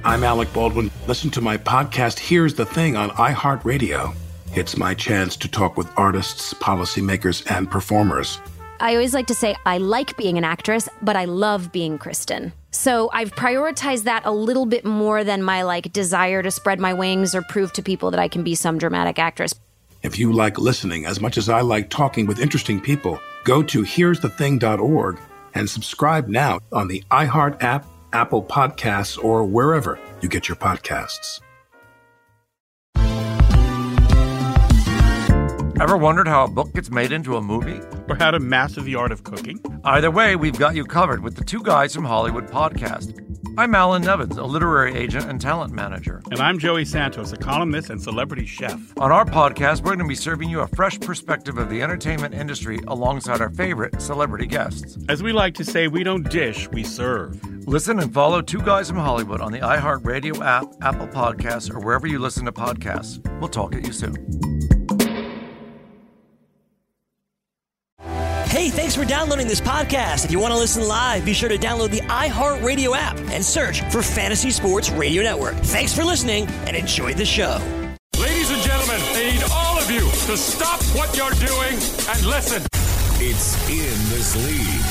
I'm Alec Baldwin. Listen to my podcast, Here's the Thing, on iHeartRadio. It's my chance to talk with artists, policymakers, and performers. I always like to say I like being an actress, but I love being Kristen. So I've prioritized that a little bit more than my desire to spread my wings or prove to people that I can be some dramatic actress. If you like listening as much as I like talking with interesting people, go to here'sthething.org and subscribe now on the iHeart app, Apple Podcasts, or wherever you get your podcasts. Ever wondered how a book gets made into a movie? Or how to master the art of cooking? Either way, we've got you covered with the Two Guys from Hollywood podcast. I'm Alan Nevins, a literary agent and talent manager. And I'm Joey Santos, a columnist and celebrity chef. On our podcast, we're going to be serving you a fresh perspective of the entertainment industry alongside our favorite celebrity guests. As we like to say, we don't dish, we serve. Listen and follow Two Guys from Hollywood on the iHeartRadio app, Apple Podcasts, or wherever you listen to podcasts. We'll talk at you soon. Hey, thanks for downloading this podcast. If you want to listen live, be sure to download the iHeartRadio app and search for Fantasy Sports Radio Network. Thanks for listening and enjoy the show. Ladies and gentlemen, I need all of you to stop what you're doing and listen. It's In This League.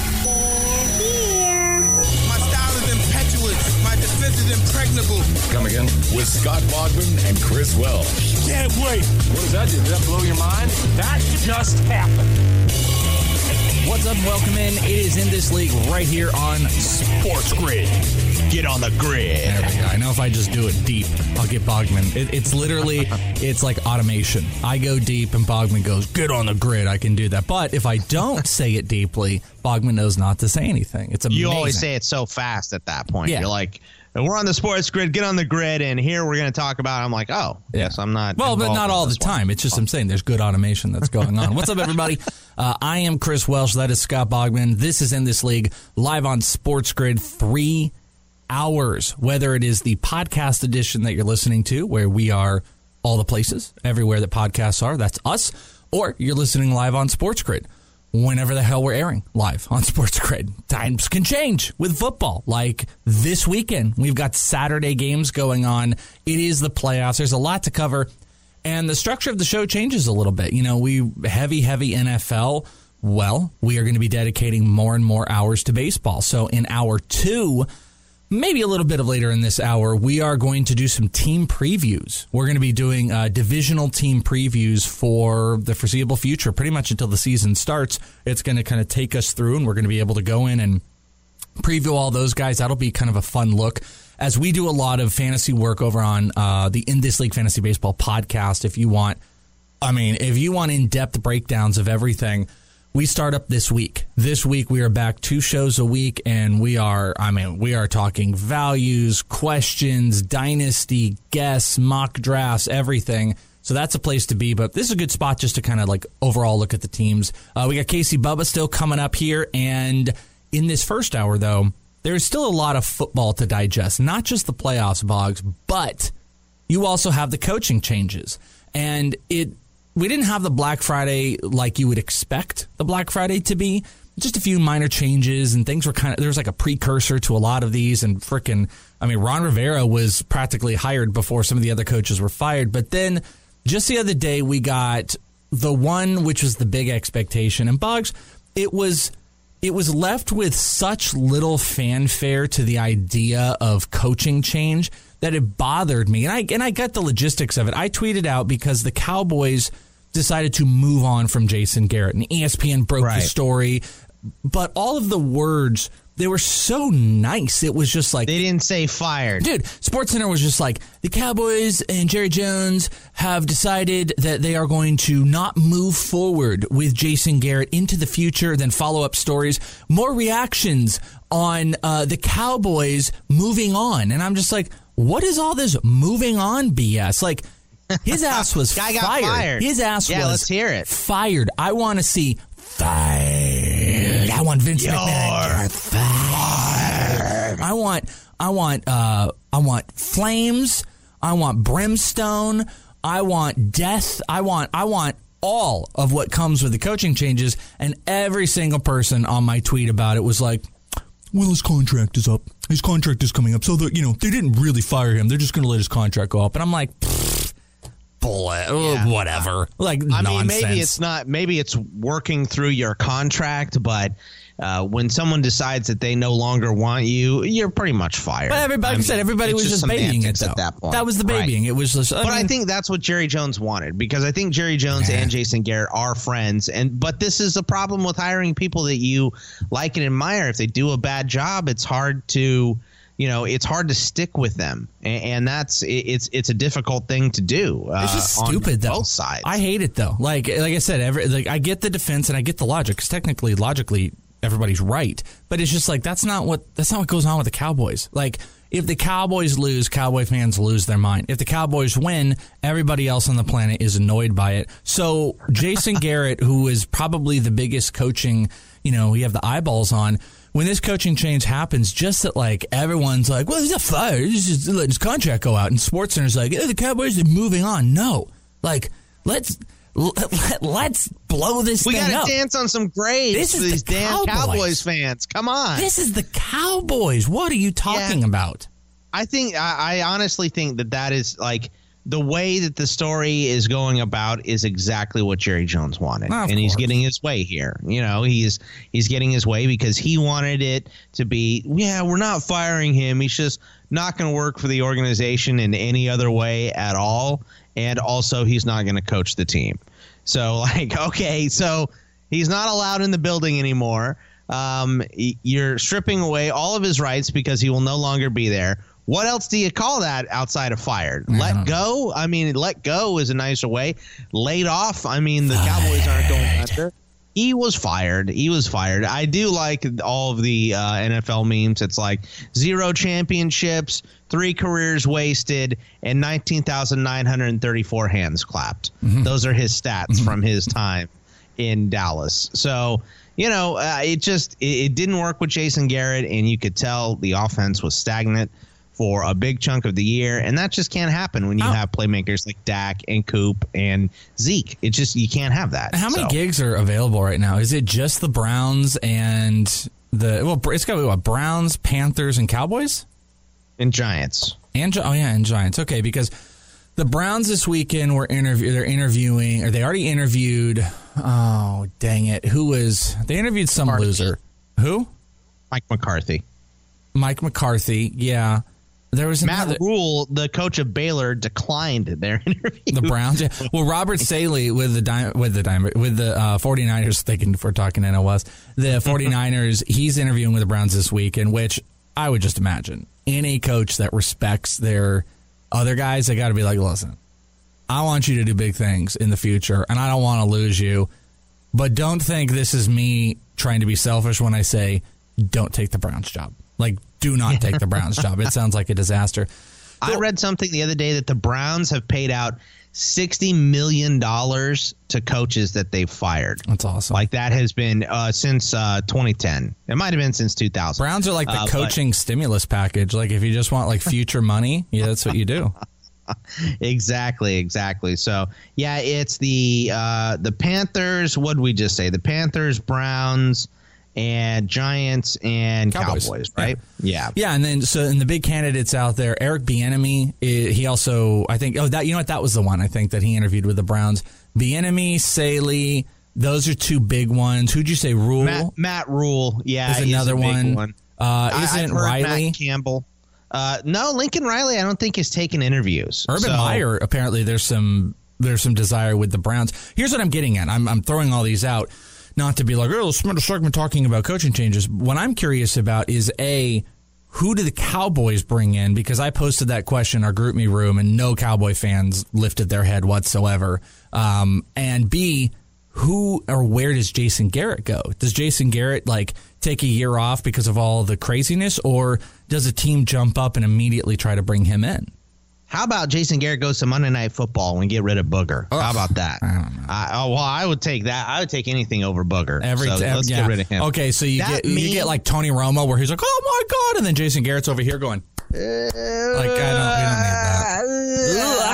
My style is impetuous. My defense is impregnable. Come again? With Scott Bogman and Chris Welch. Can't wait. What does that do? Did that blow your mind? That just happened. What's up? Welcome in. It is In This League right here on Sports Grid. Get on the grid. There we go. I know if I just do it deep, I'll get Bogman. It's literally, it's like automation. I go deep and Bogman goes, get on the grid. I can do that. But if I don't say it deeply, Bogman knows not to say anything. It's amazing. You always say it so fast at that point. Yeah. You're like, we're on the Sports Grid, get on the grid, and here we're going to talk about, I'm like, oh, yes, I'm not. Well, but not all the time. It's just I'm saying there's good automation that's going on. What's up, everybody? I am Chris Welsh. That is Scott Bogman. This is In This League, live on Sports Grid, 3 hours, whether it is the podcast edition that you're listening to, where we are all the places, everywhere that podcasts are, that's us, or you're listening live on Sports Grid. Whenever the hell we're airing live on Sports Grid. Times can change with football. Like this weekend, we've got Saturday games going on. It is the playoffs. There's a lot to cover. And the structure of the show changes a little bit. You know, we heavy NFL. Well, we are going to be dedicating more and more hours to baseball. So in hour 2, maybe a little bit of later in this hour, we are going to do some team previews. We're going to be doing divisional team previews for the foreseeable future, pretty much until the season starts. It's going to kind of take us through, and we're going to be able to go in and preview all those guys. That'll be kind of a fun look. As we do a lot of fantasy work over on the In This League Fantasy Baseball podcast, if you want in-depth breakdowns of everything, we start up this week. This week we are back 2 shows a week, and we are talking values, questions, dynasty, guests, mock drafts, everything. So that's a place to be, but this is a good spot just to kind of like overall look at the teams. We got Casey Bubba still coming up here, and in this first hour, though, there's still a lot of football to digest. Not just the playoffs, Boggs, but you also have the coaching changes. And we didn't have the Black Friday like you would expect the Black Friday to be. Just a few minor changes, and things were there was like a precursor to a lot of these, and Ron Rivera was practically hired before some of the other coaches were fired. But then just the other day, we got the one which was the big expectation. And Boggs, it was left with such little fanfare to the idea of coaching change that it bothered me. And I got the logistics of it. I tweeted out because the Cowboys decided to move on from Jason Garrett, and ESPN broke the story. But all of the words, they were so nice. It was just like, they didn't say fired. Dude, SportsCenter was just like, the Cowboys and Jerry Jones have decided that they are going to not move forward with Jason Garrett into the future. Then follow-up stories, more reactions on the Cowboys moving on. And I'm just like, what is all this moving on BS? Like, his ass was Guy fired. got fired. His ass was let's hear it. Fired. I want to see fired. I want Vince McMahon fired. I want flames. I want brimstone. I want death. I want all of what comes with the coaching changes. And every single person on my tweet about it was like, well, his contract is up. His contract is coming up. So, they didn't really fire him. They're just going to let his contract go up. And I'm like, bullet, whatever. Like, nonsense. Maybe it's working through your contract, but when someone decides that they no longer want you, you're pretty much fired. But everybody was just babying it, though. At that point. That was the babying. Right. It was just, I think that's what Jerry Jones wanted, because I think Jerry Jones and Jason Garrett are friends. But this is a problem with hiring people that you like and admire. If they do a bad job, it's hard to stick with them, and it's a difficult thing to do. It's just stupid, though. Both sides. I hate it, though. Like I said, I get the defense and I get the logic, because logically, everybody's right. But it's just like that's not what goes on with the Cowboys. Like, if the Cowboys lose, Cowboy fans lose their mind. If the Cowboys win, everybody else on the planet is annoyed by it. So Jason Garrett, who is probably the biggest coaching, you have the eyeballs on. When this coaching change happens, just that, like, everyone's like, well, he's not fired. He's just letting his contract go out. And SportsCenter's like, the Cowboys are moving on. No. Like, let's blow this thing up. We got to dance on some graves. This is these the damn Cowboys fans. Come on. This is the Cowboys. What are you talking about? I honestly think that is, like, the way that the story is going about is exactly what Jerry Jones wanted. And he's getting his way here. He's getting his way because he wanted it to be, we're not firing him. He's just not going to work for the organization in any other way at all. And also, he's not going to coach the team. So, so he's not allowed in the building anymore. You're stripping away all of his rights because he will no longer be there. What else do you call that outside of fired? Let go? I mean, let go is a nicer way. Laid off? I mean, the Cowboys aren't going under. He was fired. I do like all of the NFL memes. It's like 0 championships, 3 careers wasted, and 19,934 hands clapped. Mm-hmm. Those are his stats from his time in Dallas. So, it didn't work with Jason Garrett, and you could tell the offense was stagnant for a big chunk of the year, and that just can't happen when you have playmakers like Dak and Coop and Zeke. It just, you can't have that. How many gigs are available right now? Is it just the Browns and it's got to be what, Browns, Panthers, and Cowboys? And Giants. And Giants. Okay, because the Browns this weekend they're interviewing, or they already interviewed, oh, dang it. They interviewed some loser. Who? Mike McCarthy, yeah. There was Matt Rule, the coach of Baylor, declined their interview. The Browns, yeah. Well, Robert Saley with the 49ers, thinking if we're talking NOS, the 49ers, he's interviewing with the Browns this week, in which I would just imagine any coach that respects their other guys, they got to be like, listen, I want you to do big things in the future, and I don't want to lose you, but don't think this is me trying to be selfish when I say don't take the Browns job. Like, do not take the Browns job. It sounds like a disaster. I read something the other day that the Browns have paid out $60 million to coaches that they've fired. That's awesome. Like, that has been since 2010. It might have been since 2000. Browns are like the coaching stimulus package. Like, if you just want, like, future money, that's what you do. Exactly. So, yeah, it's the Panthers. What did we just say? The Panthers, Browns, and Giants and Cowboys, right? Yeah. And then in the big candidates out there, Eric Bieniemy, he also, I think, that was the one I think that he interviewed with the Browns. Bieniemy, Saley, those are 2 big ones. Who'd you say, Rule? Matt Rule, yeah, is another one. Isn't Riley? Matt Campbell. No, Lincoln Riley, I don't think has taken interviews. Urban Meyer, apparently there's some desire with the Browns. Here's what I'm getting at. I'm throwing all these out. Not to be like, let's start talking about coaching changes. What I'm curious about is, A, who do the Cowboys bring in? Because I posted that question in our GroupMe room, and no Cowboy fans lifted their head whatsoever. And B, who or where does Jason Garrett go? Does Jason Garrett, take a year off because of all the craziness, or does a team jump up and immediately try to bring him in? How about Jason Garrett goes to Monday Night Football and get rid of Booger? How about that? I don't know. I would take that. I would take anything over Booger. Let's get rid of him. Okay, so you get like Tony Romo, where he's like, oh my God, and then Jason Garrett's over here going, we don't need that.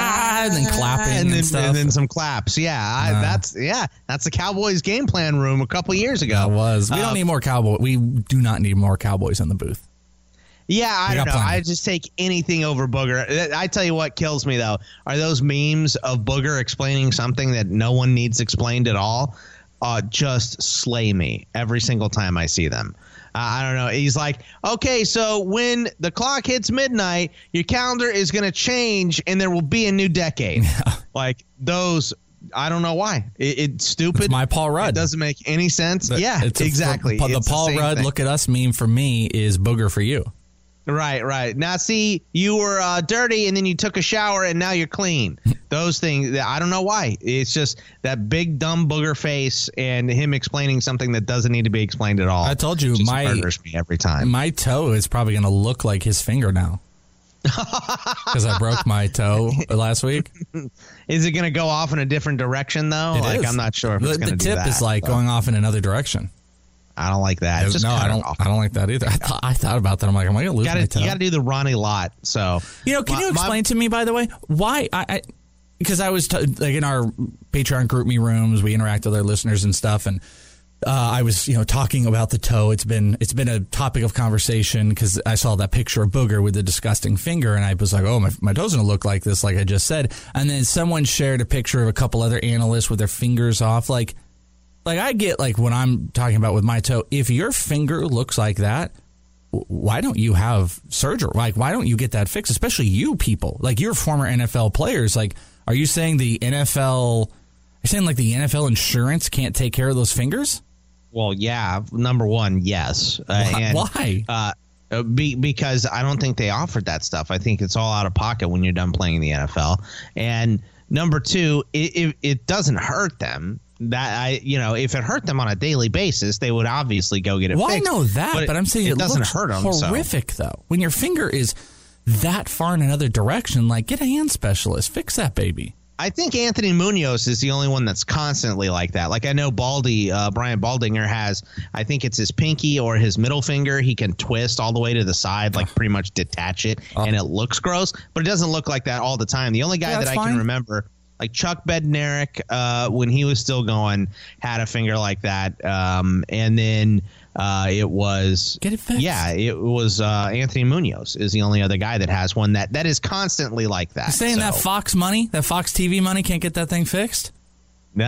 and then clapping and stuff. And then some claps. Yeah, that's the Cowboys game plan room a couple years ago. That was. We don't need more Cowboys. We do not need more Cowboys in the booth. Yeah, I don't know. Plenty. I just take anything over Booger. I tell you what kills me, though, are those memes of Booger explaining something that no one needs explained at all. Just slay me every single time I see them. I don't know. He's like, okay, so when the clock hits midnight, your calendar is going to change and there will be a new decade. Yeah. Like those, I don't know why. It's stupid. It's my Paul Rudd. It doesn't make any sense. Exactly. The Paul Rudd, look at us meme for me is Booger for you. Right. Now, see, you were dirty and then you took a shower and now you're clean. Those things, I don't know why. It's just that big, dumb Booger face and him explaining something that doesn't need to be explained at all. I told you, murders me every time. My toe is probably going to look like his finger now. Because I broke my toe last week. Is it going to go off in a different direction, though? I'm not sure if it's going to do that. The tip is going off in another direction. I don't like that. I don't like that either. I thought about that. I'm like, am I going to lose my toe? You got to do the Ronnie Lott. So, can you explain to me, by the way, why because I was in our Patreon group me rooms, we interact with our listeners and stuff, and I was talking about the toe. It's been a topic of conversation because I saw that picture of Booger with the disgusting finger, and I was like, oh, my toe's gonna look like this, like I just said. And then someone shared a picture of a couple other analysts with their fingers off, like I get when I'm talking about with my toe, if your finger looks like that, why don't you have surgery? Why don't you get that fixed? Especially you people, you're former NFL players. Are you saying the NFL? You're saying the NFL insurance can't take care of those fingers? Well, yeah. Number one, yes. Why? Because I don't think they offered that stuff. I think it's all out of pocket when you're done playing in the NFL. And number two, it doesn't hurt them. If it hurt them on a daily basis, they would obviously go get it fixed. Well, I know that, but I'm saying it doesn't looks hurt them. Horrific, though. When your finger is that far in another direction, get a hand specialist, fix that baby. I think Anthony Munoz is the only one that's constantly like that. I know Brian Baldinger has, I think it's his pinky or his middle finger. He can twist all the way to the side, pretty much detach it, and it looks gross, but it doesn't look like that all the time. The only guy that I can remember, Chuck Bednarik, when he was still going, had a finger like that. And then it was get it fixed. Yeah, it was Anthony Munoz is the only other guy that has one that is constantly like that. You're saying that Fox TV money can't get that thing fixed? No.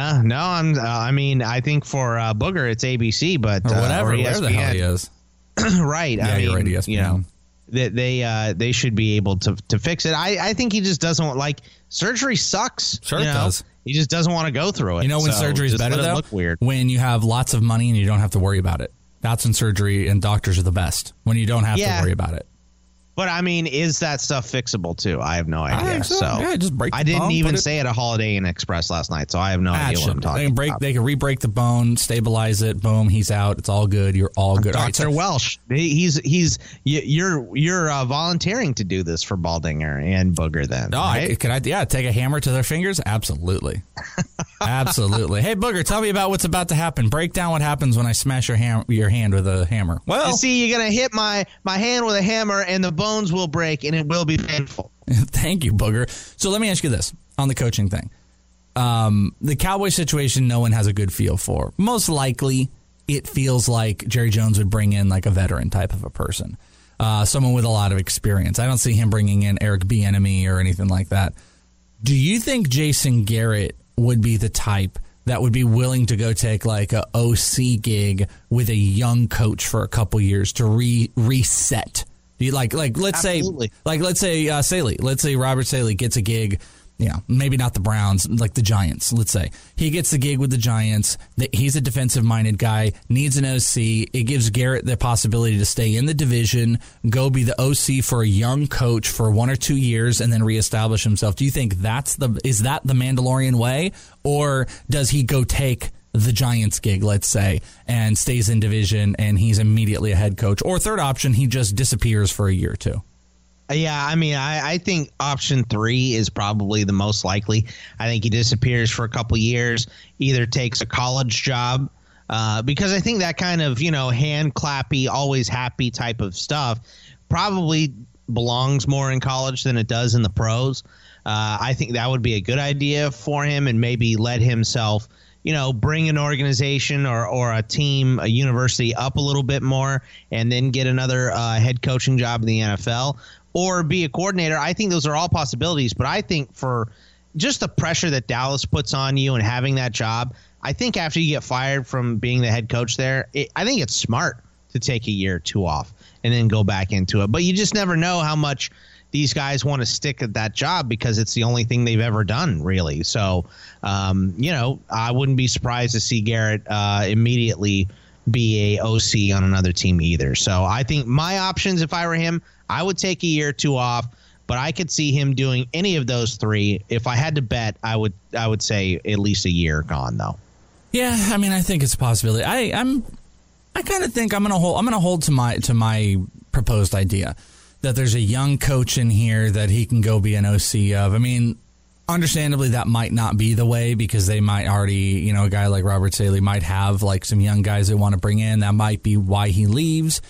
I think for Booger it's ABC, but or whatever, where the hell he is. Right. Yeah, you're right, ESPN. They should be able to fix it. I think he just doesn't want surgery sucks. Sure, it does. He just doesn't want to go through it. When surgery's better though? Look weird. When you have lots of money and you don't have to worry about it. That's when surgery and doctors are the best. When you don't have to worry about it. But is that stuff fixable too? I have no idea. I think so. Yeah, just break the bone. I didn't even say at a Holiday Inn Express last night, so I have no idea what I'm talking about. They can re-break the bone, stabilize it. Boom, he's out. It's all good. You're all good. Dr. Welsh, you're volunteering to do this for Baldinger and Booger. Then, could I take a hammer to their fingers? Absolutely, absolutely. Hey, Booger, tell me about what's about to happen. Break down what happens when I smash your hand with a hammer. Well, you're gonna hit my hand with a hammer, and the bones will break, and it will be painful. Thank you, Booger. So let me ask you this on the coaching thing. The Cowboy situation, no one has a good feel for. Most likely, it feels like Jerry Jones would bring in a veteran type of a person, someone with a lot of experience. I don't see him bringing in Eric Bieniemy or anything like that. Do you think Jason Garrett would be the type that would be willing to go take a OC gig with a young coach for a couple years to reset? Let's say Robert Saleh gets a gig, maybe not the Browns, the Giants. Let's say he gets the gig with the Giants. He's a defensive minded guy, needs an OC. It gives Garrett the possibility to stay in the division, go be the OC for a young coach for 1 or 2 years, and then reestablish himself. Do you think is that the Mandalorian way, or does he go take the Giants gig, let's say, and stays in division and he's immediately a head coach? Or third option, he just disappears for a year or two? Yeah, I think option 3 is probably the most likely. I think he disappears for a couple years, either takes a college job, because I think that kind of, hand clappy, always happy type of stuff probably belongs more in college than it does in the pros. I think that would be a good idea for him, and maybe let himself, bring an organization or a team, a university up a little bit more, and then get another head coaching job in the NFL or be a coordinator. I think those are all possibilities, but I think for just the pressure that Dallas puts on you and having that job, I think after you get fired from being the head coach there, I think it's smart to take a year or two off and then go back into it. But you just never know how much these guys want to stick at that job because it's the only thing they've ever done, really. So, I wouldn't be surprised to see Garrett immediately be a OC on another team either. So I think my options, if I were him, I would take a year or two off. But I could see him doing any of those three. If I had to bet, I would say at least a year gone, though. Yeah, I mean, I think it's a possibility. I kind of think I'm gonna hold to my proposed idea that there's a young coach in here that he can go be an OC of. I mean, understandably, that might not be the way because they might already, a guy like Robert Saleh might have like some young guys they want to bring in. That might be why he leaves.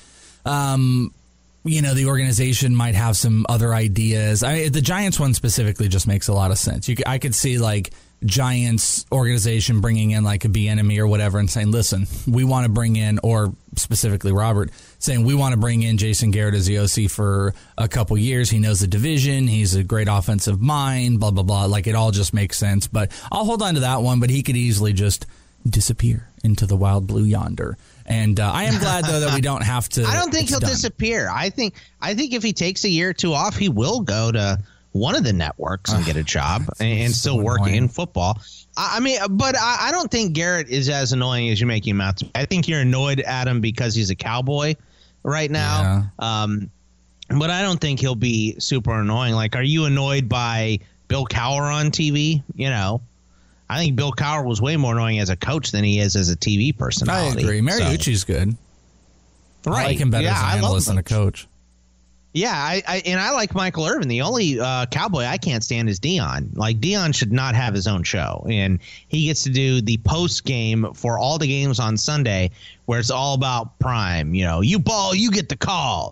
The organization might have some other ideas. The Giants one specifically just makes a lot of sense. I could see like Giants organization bringing in like a Bieniemy or whatever and saying, listen, we want to bring in, or specifically Robert saying, we want to bring in Jason Garrett as the OC for a couple years. He knows the division. He's a great offensive mind, blah, blah, blah. Like it all just makes sense. But I'll hold on to that one, but he could easily just disappear into the wild blue yonder. And I am glad, though, that we don't have to. I don't think he'll disappear. I think if he takes a year or two off, he will go to one of the networks and get a job and still working in football. But I don't think Garrett is as annoying as you make him out to be. I think you're annoyed at him because he's a Cowboy right now. Yeah. But I don't think he'll be super annoying. Like, are you annoyed by Bill Cowher on TV? I think Bill Cowher was way more annoying as a coach than he is as a TV personality. I agree. Mariucci's good. Right. I like him better as an analyst than a coach. Yeah, I like Michael Irvin. The only Cowboy I can't stand is Dion. Like, Dion should not have his own show. And he gets to do the post game for all the games on Sunday where it's all about prime. You ball, you get the call.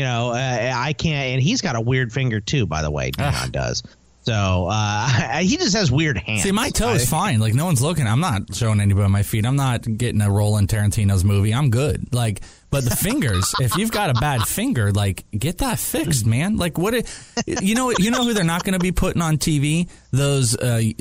I can't. And he's got a weird finger, too, by the way, Dion does. So he just has weird hands. See, my toe is fine. Like, no one's looking. I'm not showing anybody my feet. I'm not getting a role in Tarantino's movie. I'm good. Like, but the fingers, if you've got a bad finger, like, get that fixed, man. Like, you know who they're not going to be putting on TV? Those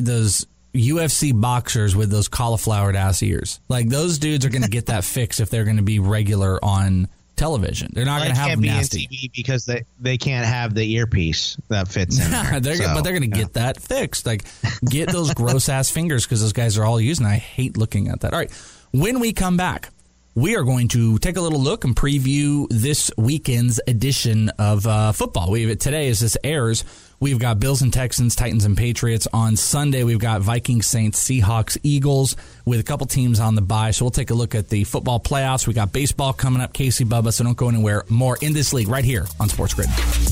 UFC boxers with those cauliflowered ass ears. Like, those dudes are going to get that fixed if they're going to be regular on television. They're not going to have nasty. Can't be in TV because they can't have the earpiece that fits in there. But they're going to get that fixed. Like, get those gross ass fingers because those guys are all using. I hate looking at that. All right, when we come back, we are going to take a little look and preview this weekend's edition of football. Today, as this airs, we've got Bills and Texans, Titans and Patriots. On Sunday, we've got Vikings, Saints, Seahawks, Eagles, with a couple teams on the bye. So we'll take a look at the football playoffs. We got baseball coming up, Casey, Bubba, so don't go anywhere. More In This League right here on Sports Grid.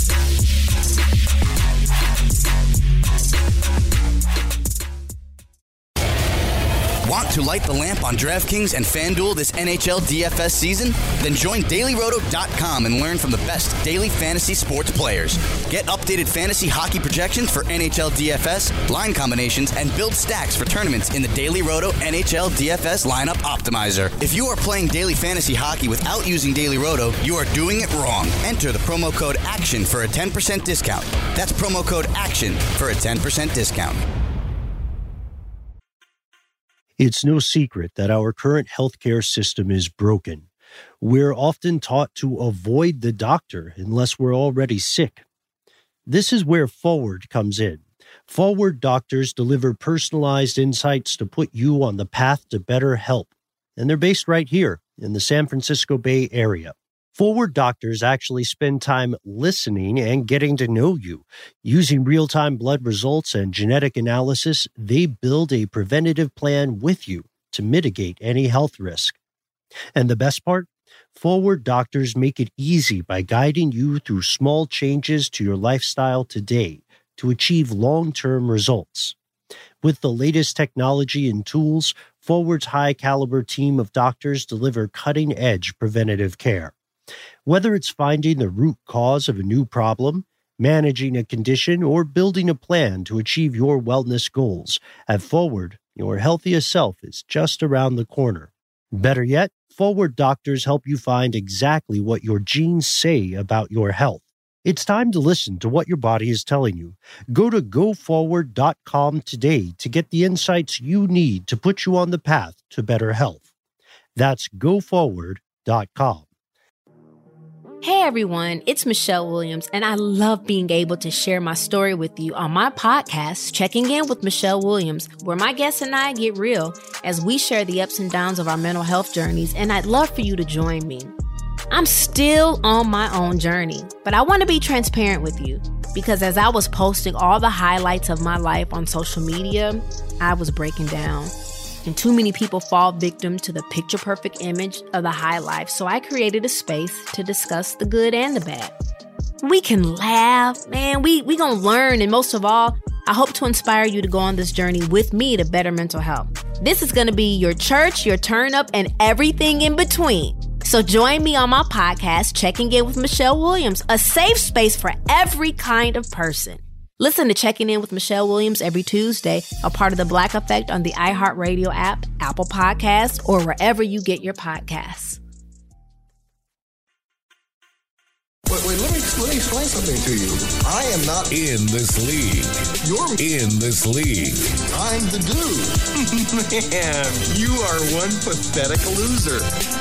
Want to light the lamp on DraftKings and FanDuel this NHL DFS season? Then join DailyRoto.com and learn from the best daily fantasy sports players. Get updated fantasy hockey projections for NHL DFS, line combinations, and build stacks for tournaments in the Daily Roto NHL DFS Lineup Optimizer. If you are playing daily fantasy hockey without using Daily Roto, you are doing it wrong. Enter the promo code ACTION for a 10% discount. That's promo code ACTION for a 10% discount. It's no secret that our current healthcare system is broken. We're often taught to avoid the doctor unless we're already sick. This is where Forward comes in. Forward doctors deliver personalized insights to put you on the path to better health. And they're based right here in the San Francisco Bay Area. Forward doctors actually spend time listening and getting to know you. Using real-time blood results and genetic analysis, they build a preventative plan with you to mitigate any health risk. And the best part? Forward doctors make it easy by guiding you through small changes to your lifestyle today to achieve long-term results. With the latest technology and tools, Forward's high-caliber team of doctors deliver cutting-edge preventative care. Whether it's finding the root cause of a new problem, managing a condition, or building a plan to achieve your wellness goals. At Forward, your healthiest self is just around the corner. Better yet, Forward doctors help you find exactly what your genes say about your health. It's time to listen to what your body is telling you. Go to GoForward.com today to get the insights you need to put you on the path to better health. That's GoForward.com. Hey everyone, it's Michelle Williams, and I love being able to share my story with you on my podcast, Checking In with Michelle Williams, where my guests and I get real as we share the ups and downs of our mental health journeys, and I'd love for you to join me. I'm still on my own journey, but I want to be transparent with you because as I was posting all the highlights of my life on social media, I was breaking down. And too many people fall victim to the picture-perfect image of the high life, so I created a space to discuss the good and the bad. We can laugh, man, we gonna learn, and most of all, I hope to inspire you to go on this journey with me to better mental health. This is gonna be your church, your turn-up, and everything in between. So join me on my podcast, Checking In with Michelle Williams, a safe space for every kind of person. Listen to Checking In with Michelle Williams every Tuesday, a part of the Black Effect on the iHeartRadio app, Apple Podcasts, or wherever you get your podcasts. Wait, let me explain something to you. I am not in this league. You're in this league. I'm the dude. Man, you are one pathetic loser.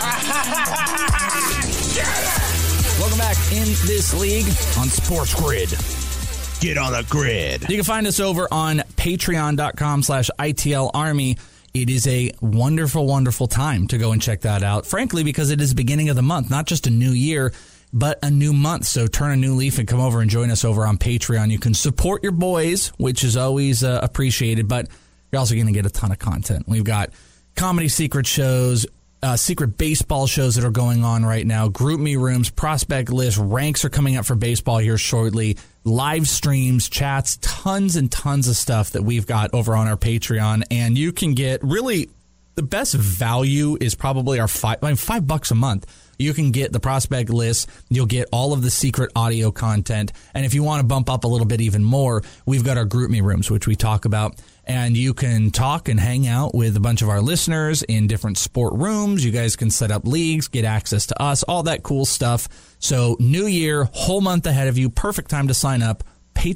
Welcome back in this league on Sports Grid. Get on the grid. You can find us over on patreon.com/ITL Army. It is a wonderful, wonderful time to go and check that out. Frankly, because it is the beginning of the month, not just a new year, but a new month. So turn a new leaf and come over and join us over on Patreon. You can support your boys, which is always appreciated, but you're also going to get a ton of content. We've got comedy secret shows, secret baseball shows that are going on right now, group me rooms, prospect lists, ranks are coming up for baseball here shortly, live streams, chats, tons and tons of stuff that we've got over on our Patreon. And you can get really the best value is probably our $5 a month. You can get the prospect list. You'll get all of the secret audio content. And if you want to bump up a little bit even more, we've got our group me rooms, which we talk about. And you can talk and hang out with a bunch of our listeners in different sport rooms. You guys can set up leagues, get access to us, all that cool stuff. So new year, whole month ahead of you. Perfect time to sign up.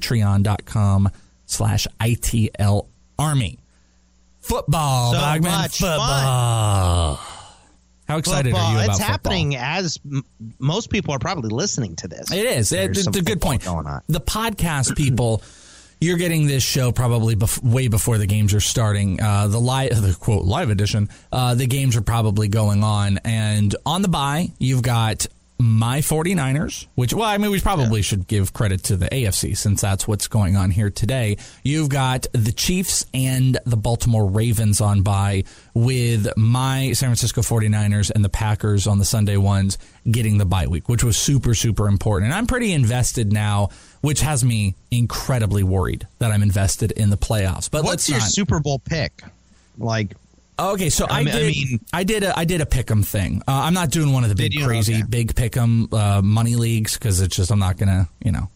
Patreon.com/ITL Army. Football, so Bogman. Much Football. Fun. How excited football, are you about it's football? happening as most people are probably listening to this. It is. It's a good point. Going on. The podcast people, you're getting this show probably way before the games are starting. The quote live edition, the games are probably going on. And on the bye, you've got my 49ers, which, well, I mean, we probably should give credit to the AFC since that's what's going on here today. You've got the Chiefs and the Baltimore Ravens on bye, with my San Francisco 49ers and the Packers on the Sunday ones getting the bye week, which was super, super important. And I'm pretty invested now, which has me incredibly worried that I'm invested in the playoffs. But what's your Super Bowl pick? Okay, so I did a pick'em thing. I'm not doing one of the big crazy big pick'em money leagues because it's just I'm not gonna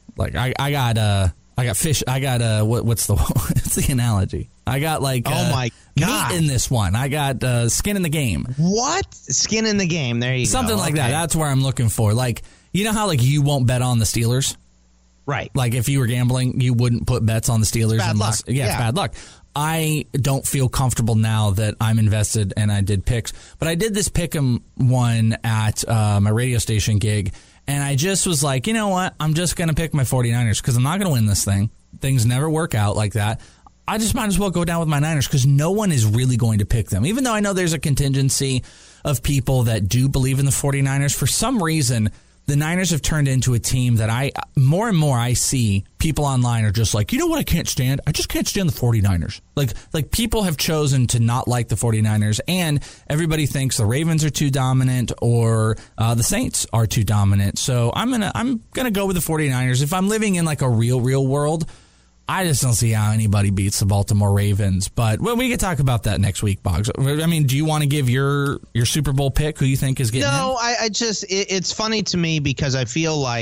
I got fish. I got what's the analogy? I got oh my God. meat in this one. I got skin in the game. What? Skin in the game? There you go. Something like that. That's where I'm looking for. Like, you know how you won't bet on the Steelers, right? Like if you were gambling, you wouldn't put bets on the Steelers bad unless luck. It's bad luck. I don't feel comfortable now that I'm invested and I did picks, but I did this pick'em one at my radio station gig, and I just was like, you know what? I'm just going to pick my 49ers because I'm not going to win this thing. Things never work out like that. I just might as well go down with my Niners because no one is really going to pick them. Even though I know there's a contingency of people that do believe in the 49ers, for some reason, the Niners have turned into a team that more and more I see people online are just like, you know what I can't stand? I just can't stand the 49ers. Like people have chosen to not like the 49ers, and everybody thinks the Ravens are too dominant or the Saints are too dominant. So I'm gonna go with the 49ers. If I'm living in like a real world, I just don't see how anybody beats the Baltimore Ravens. But we can talk about that next week, Boggs. I mean, do you want to give your Super Bowl pick? Who you think is getting in? I just it's funny to me because I feel like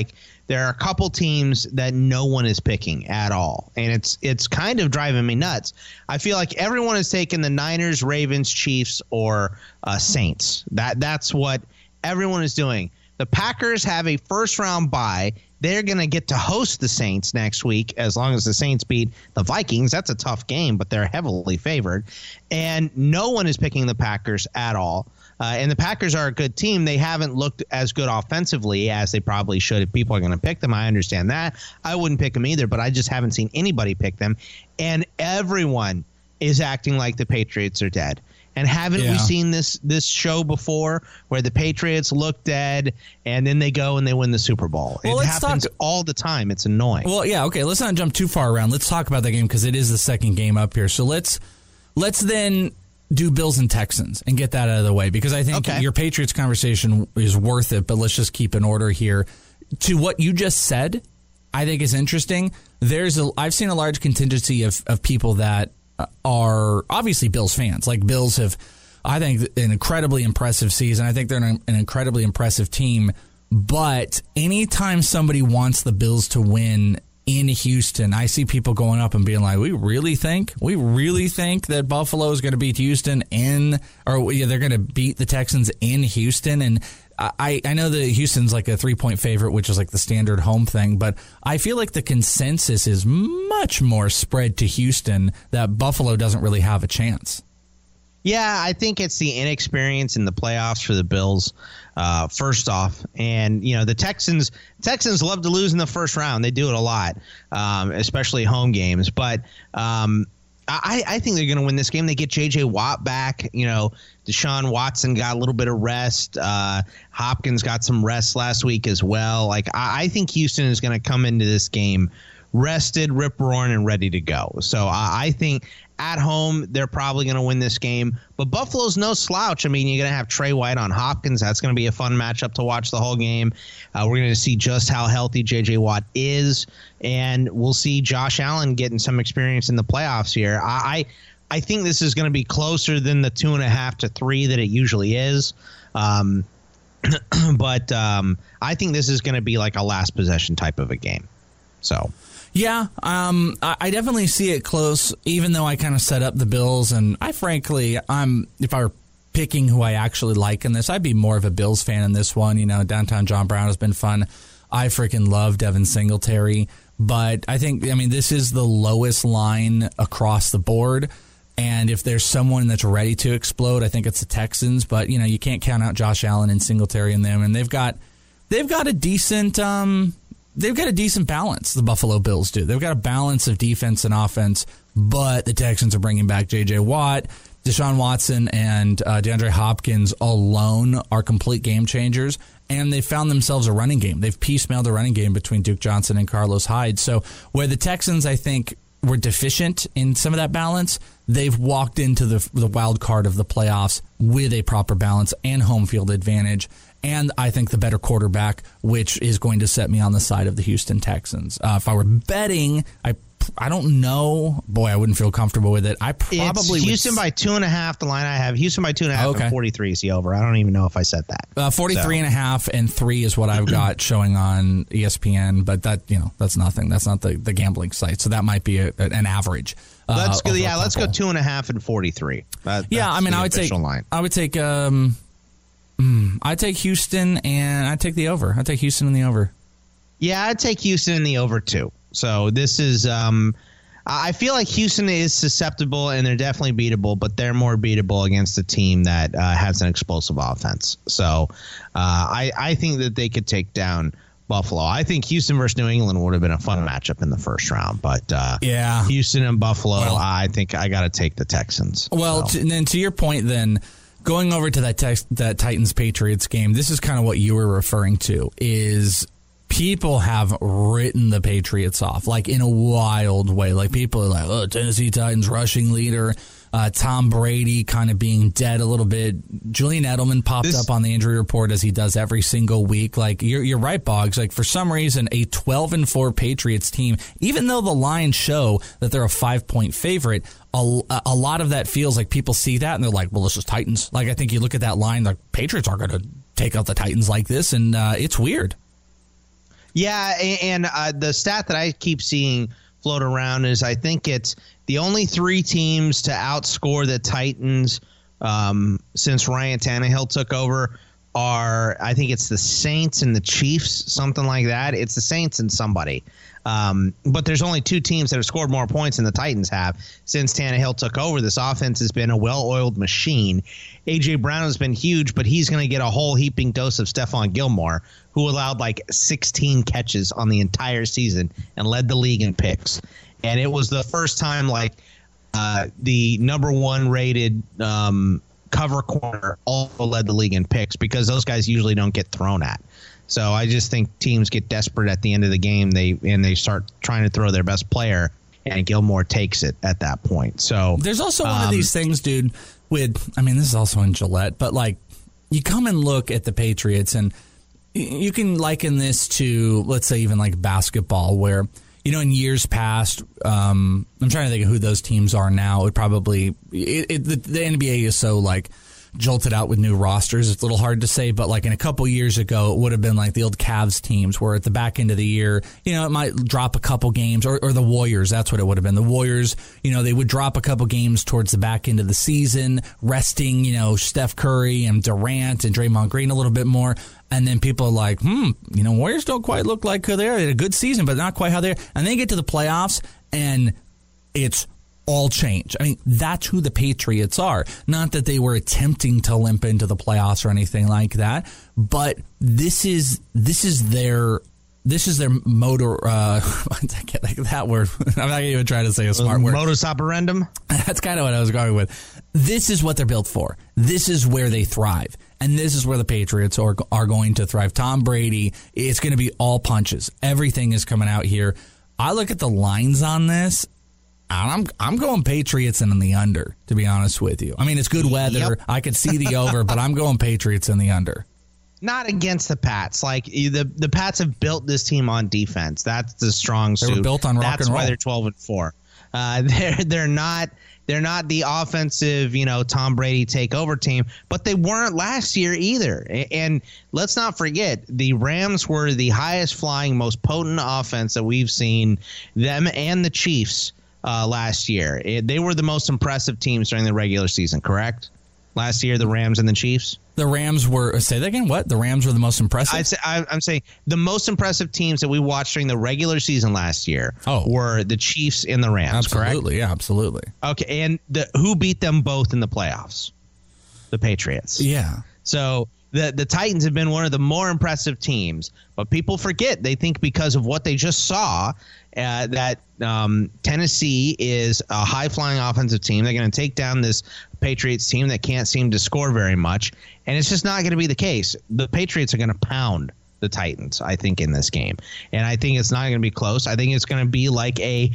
there are a couple teams that no one is picking at all, and it's kind of driving me nuts. I feel like everyone is taking the Niners, Ravens, Chiefs, or Saints. That's what everyone is doing. The Packers have a first-round bye. They're going to get to host the Saints next week as long as the Saints beat the Vikings. That's a tough game, but they're heavily favored. And no one is picking the Packers at all. And the Packers are a good team. They haven't looked as good offensively as they probably should if people are going to pick them. I understand that. I wouldn't pick them either, but I just haven't seen anybody pick them. And everyone is acting like the Patriots are dead. And haven't we seen this show before where the Patriots look dead and then they go and they win the Super Bowl? Well, it happens all the time. It's annoying. Well, yeah, okay. Let's not jump too far around. Let's talk about that game because it is the second game up here. So let's then do Bills and Texans and get that out of the way because I think your Patriots conversation is worth it, but let's just keep in order here. To what you just said, I think is interesting. I've seen a large contingency of people that are obviously Bills fans. Like Bills have, I think, an incredibly impressive season. I think they're an incredibly impressive team. But anytime somebody wants the Bills to win in Houston, I see people going up and being like, we really think that Buffalo is going to beat Houston they're going to beat the Texans in Houston. And I know that Houston's like a 3-point favorite, which is like the standard home thing, but I feel like the consensus is much more spread to Houston that Buffalo doesn't really have a chance. Yeah, I think it's the inexperience in the playoffs for the Bills, first off. And, the Texans love to lose in the first round. They do it a lot, especially home games. But I think they're going to win this game. They get J.J. Watt back. Deshaun Watson got a little bit of rest. Hopkins got some rest last week as well. Like I think Houston is going to come into this game rested, rip-roaring, and ready to go. So I think at home they're probably going to win this game. But Buffalo's no slouch. I mean, you're going to have Trey White on Hopkins. That's going to be a fun matchup to watch the whole game. We're going to see just how healthy J.J. Watt is, and we'll see Josh Allen getting some experience in the playoffs here. I think this is going to be closer than the 2.5 to 3 that it usually is. But I think this is going to be like a last possession type of a game. So. Yeah, I definitely see it close, even though I kind of set up the Bills. And if I were picking who I actually like in this, I'd be more of a Bills fan in this one. Downtown John Brown has been fun. I freaking love Devin Singletary. But this is the lowest line across the board. And if there's someone that's ready to explode, I think it's the Texans. But, you can't count out Josh Allen and Singletary in them. And they've got a decent balance, the Buffalo Bills do. They've got a balance of defense and offense, but the Texans are bringing back J.J. Watt. Deshaun Watson and DeAndre Hopkins alone are complete game changers, and they found themselves a running game. They've piecemealed a running game between Duke Johnson and Carlos Hyde. So where the Texans, I think, were deficient in some of that balance, they've walked into the wild card of the playoffs with a proper balance and home field advantage. And I think the better quarterback, which is going to set me on the side of the Houston Texans. If I were betting, I don't know. Boy, I wouldn't feel comfortable with it. I probably it's Houston by 2.5. The line I have Houston by 2.5 and 43 is the over. I don't even know if I said that. 43.5 and 3 is what I've got showing on ESPN. But that's nothing. That's not the gambling site. So that might be an average. Let's go 2.5 and 43. I would take. I take Houston and I take the over. I take Houston in the over. Yeah, I'd take Houston in the over too. So this is I feel like Houston is susceptible and they're definitely beatable, but they're more beatable against a team that has an explosive offense. So I think that they could take down Buffalo. I think Houston versus New England would have been a fun matchup in the first round, but Houston and Buffalo, I think I got to take the Texans. Well, and then to your point then, going over to that Titans-Patriots game, this is kind of what you were referring to, is people have written the Patriots off, like in a wild way. Like people are like, oh, Tennessee Titans rushing leader, Tom Brady kind of being dead a little bit. Julian Edelman popped up on the injury report as he does every single week. Like you're right, Boggs. Like for some reason, a 12-4 Patriots team, even though the lines show that they're a 5-point favorite, a lot of that feels like people see that and they're like, well, this is Titans. Like I think you look at that line, the Patriots aren't going to take out the Titans like this, and it's weird. Yeah, and the stat that I keep seeing float around is I think it's the only 3 teams to outscore the Titans since Ryan Tannehill took over are, I think it's the Saints and the Chiefs, something like that. It's the Saints and somebody. But there's only 2 teams that have scored more points than the Titans have since Tannehill took over. This offense has been a well-oiled machine. A.J. Brown has been huge, but he's going to get a whole heaping dose of Stephon Gilmore, who allowed like 16 catches on the entire season and led the league in picks. And it was the first time the number 1 rated cover corner also led the league in picks, because those guys usually don't get thrown at. So I just think teams get desperate at the end of the game. They start trying to throw their best player, and Gilmore takes it at that point. So there's also one of these things, dude, this is also in Gillette, but like you come and look at the Patriots, and you can liken this to, let's say, even like basketball, where, in years past, I'm trying to think of who those teams are now. It would probably the NBA is so like jolted out with new rosters. It's a little hard to say, but like in a couple years ago, it would have been like the old Cavs teams, where at the back end of the year, it might drop a couple games, or the Warriors. That's what it would have been. The Warriors, they would drop a couple games towards the back end of the season, resting, Steph Curry and Durant and Draymond Green a little bit more. And then people are like, Warriors don't quite look like who they are. They had a good season, but not quite how they are. And they get to the playoffs, and it's all change. I mean, that's who the Patriots are. Not that they were attempting to limp into the playoffs or anything like that, but this is their motor. I can't think of that word. I'm not even trying to say a smart word. Modus operandum. That's kind of what I was going with. This is what they're built for. This is where they thrive. And this is where the Patriots are going to thrive. Tom Brady, it's going to be all punches. Everything is coming out here. I look at the lines on this, and I'm going Patriots in the under, to be honest with you. I mean, it's good weather. Yep. I could see the over, but I'm going Patriots in the under. Not against the Pats. Like the Pats have built this team on defense. That's the strong suit. They were built on rock and roll. That's why they're 12-4. They're not the offensive, Tom Brady takeover team, but they weren't last year either. And let's not forget, the Rams were the highest flying, most potent offense that we've seen, them and the Chiefs last year. They were the most impressive teams during the regular season, correct? Last year, the Rams and the Chiefs? The Rams were, say that again, what? The Rams were the most impressive? I'm saying the most impressive teams that we watched during the regular season last year were the Chiefs and the Rams, absolutely, correct? Yeah, absolutely. Okay, and who beat them both in the playoffs? The Patriots. Yeah. So the Titans have been one of the more impressive teams, but people forget. They think because of what they just saw that Tennessee is a high-flying offensive team. They're going to take down this Patriots team that can't seem to score very much, and it's just not going to be the case. The Patriots are going to pound the Titans, I think, in this game, and I think it's not going to be close. I think it's going to be like a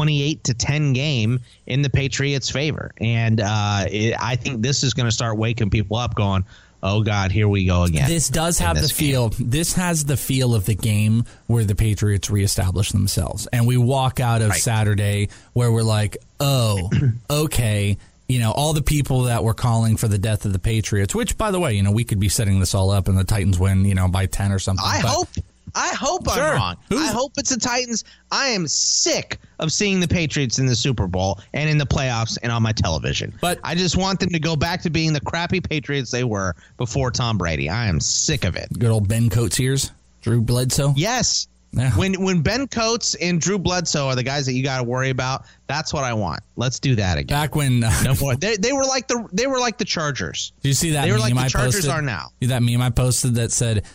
28-10 game in the Patriots' favor, and I think this is going to start waking people up going, oh, God, here we go again. This does have the feel. This has the feel of the game where the Patriots reestablish themselves. And we walk out of Saturday where we're like, oh, okay, all the people that were calling for the death of the Patriots, which, by the way, we could be setting this all up and the Titans win, by 10 or something. I hope I'm wrong. I hope it's the Titans. I am sick of seeing the Patriots in the Super Bowl and in the playoffs and on my television. But I just want them to go back to being the crappy Patriots they were before Tom Brady. I am sick of it. Good old Ben Coates ears, Drew Bledsoe. Yes. Yeah. When Ben Coates and Drew Bledsoe are the guys that you got to worry about, that's what I want. Let's do that again. Back when no more. They were like the Chargers. Do you see that? They were like the Chargers posted? Are now. That meme I posted that said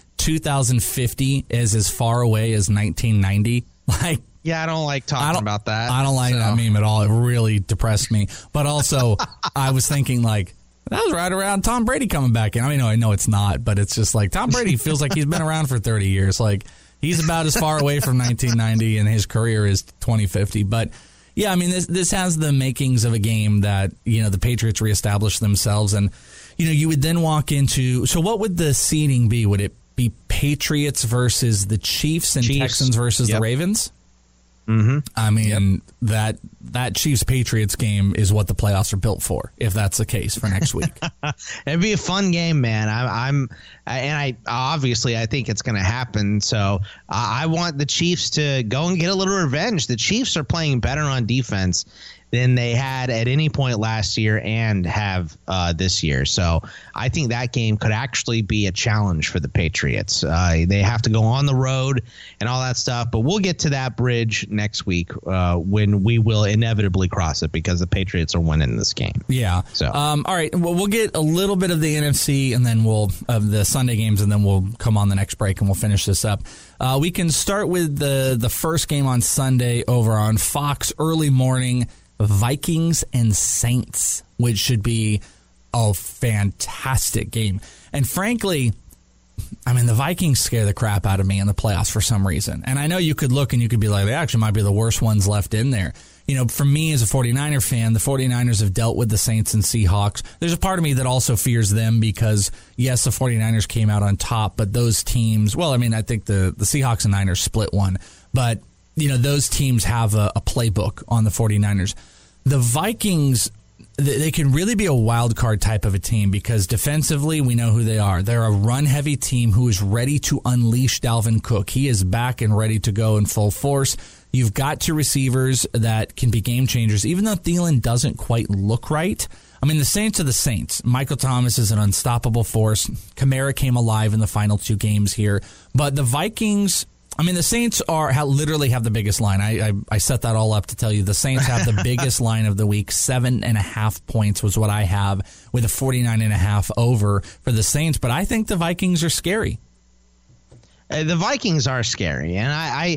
2050 is as far away as 1990. Like, yeah, I don't like talking about that. I don't like that meme at all. It really depressed me. But also, I was thinking like, that was right around Tom Brady coming back in. I mean, I know it's not, but it's just like Tom Brady feels like he's been around for 30 years. Like, he's about as far away from 1990 and his career is 2050. But yeah, I mean, this has the makings of a game that, the Patriots reestablish themselves. And, you would then walk into, so what would the seeding be? Would it be Patriots versus the Chiefs and Texans versus the Ravens? Mm-hmm. I mean, that Chiefs-Patriots game is what the playoffs are built for, if that's the case for next week. It'd be a fun game, man. I obviously think it's going to happen. So I want the Chiefs to go and get a little revenge. The Chiefs are playing better on defense than they had at any point last year and have this year. So I think that game could actually be a challenge for the Patriots. They have to go on the road and all that stuff, but we'll get to that bridge next week when we will inevitably cross it because the Patriots are winning this game. Yeah. So all right. Well, we'll get a little bit of the NFC and then the Sunday games, and then we'll come on the next break and we'll finish this up. We can start with the first game on Sunday over on Fox early morning. Vikings and Saints, which should be a fantastic game. And frankly, I mean, the Vikings scare the crap out of me in the playoffs for some reason. And I know you could look and you could be like, they actually might be the worst ones left in there. You know, for me as a 49er fan, the 49ers have dealt with the Saints and Seahawks. There's a part of me that also fears them because, yes, the 49ers came out on top, but those teams, well, I mean, I think the Seahawks and Niners split one, but you know, those teams have a playbook on the 49ers. The Vikings, they can really be a wild card type of a team because defensively, we know who they are. They're a run-heavy team who is ready to unleash Dalvin Cook. He is back and ready to go in full force. You've got two receivers that can be game changers, even though Thielen doesn't quite look right. I mean, the Saints are the Saints. Michael Thomas is an unstoppable force. Kamara came alive in the final two games here. But the Vikings, I mean, the Saints literally have the biggest line. I set that all up to tell you the Saints have the biggest line of the week. 7.5 points was what I have with a 49.5 over for the Saints. But I think the Vikings are scary. The Vikings are scary, and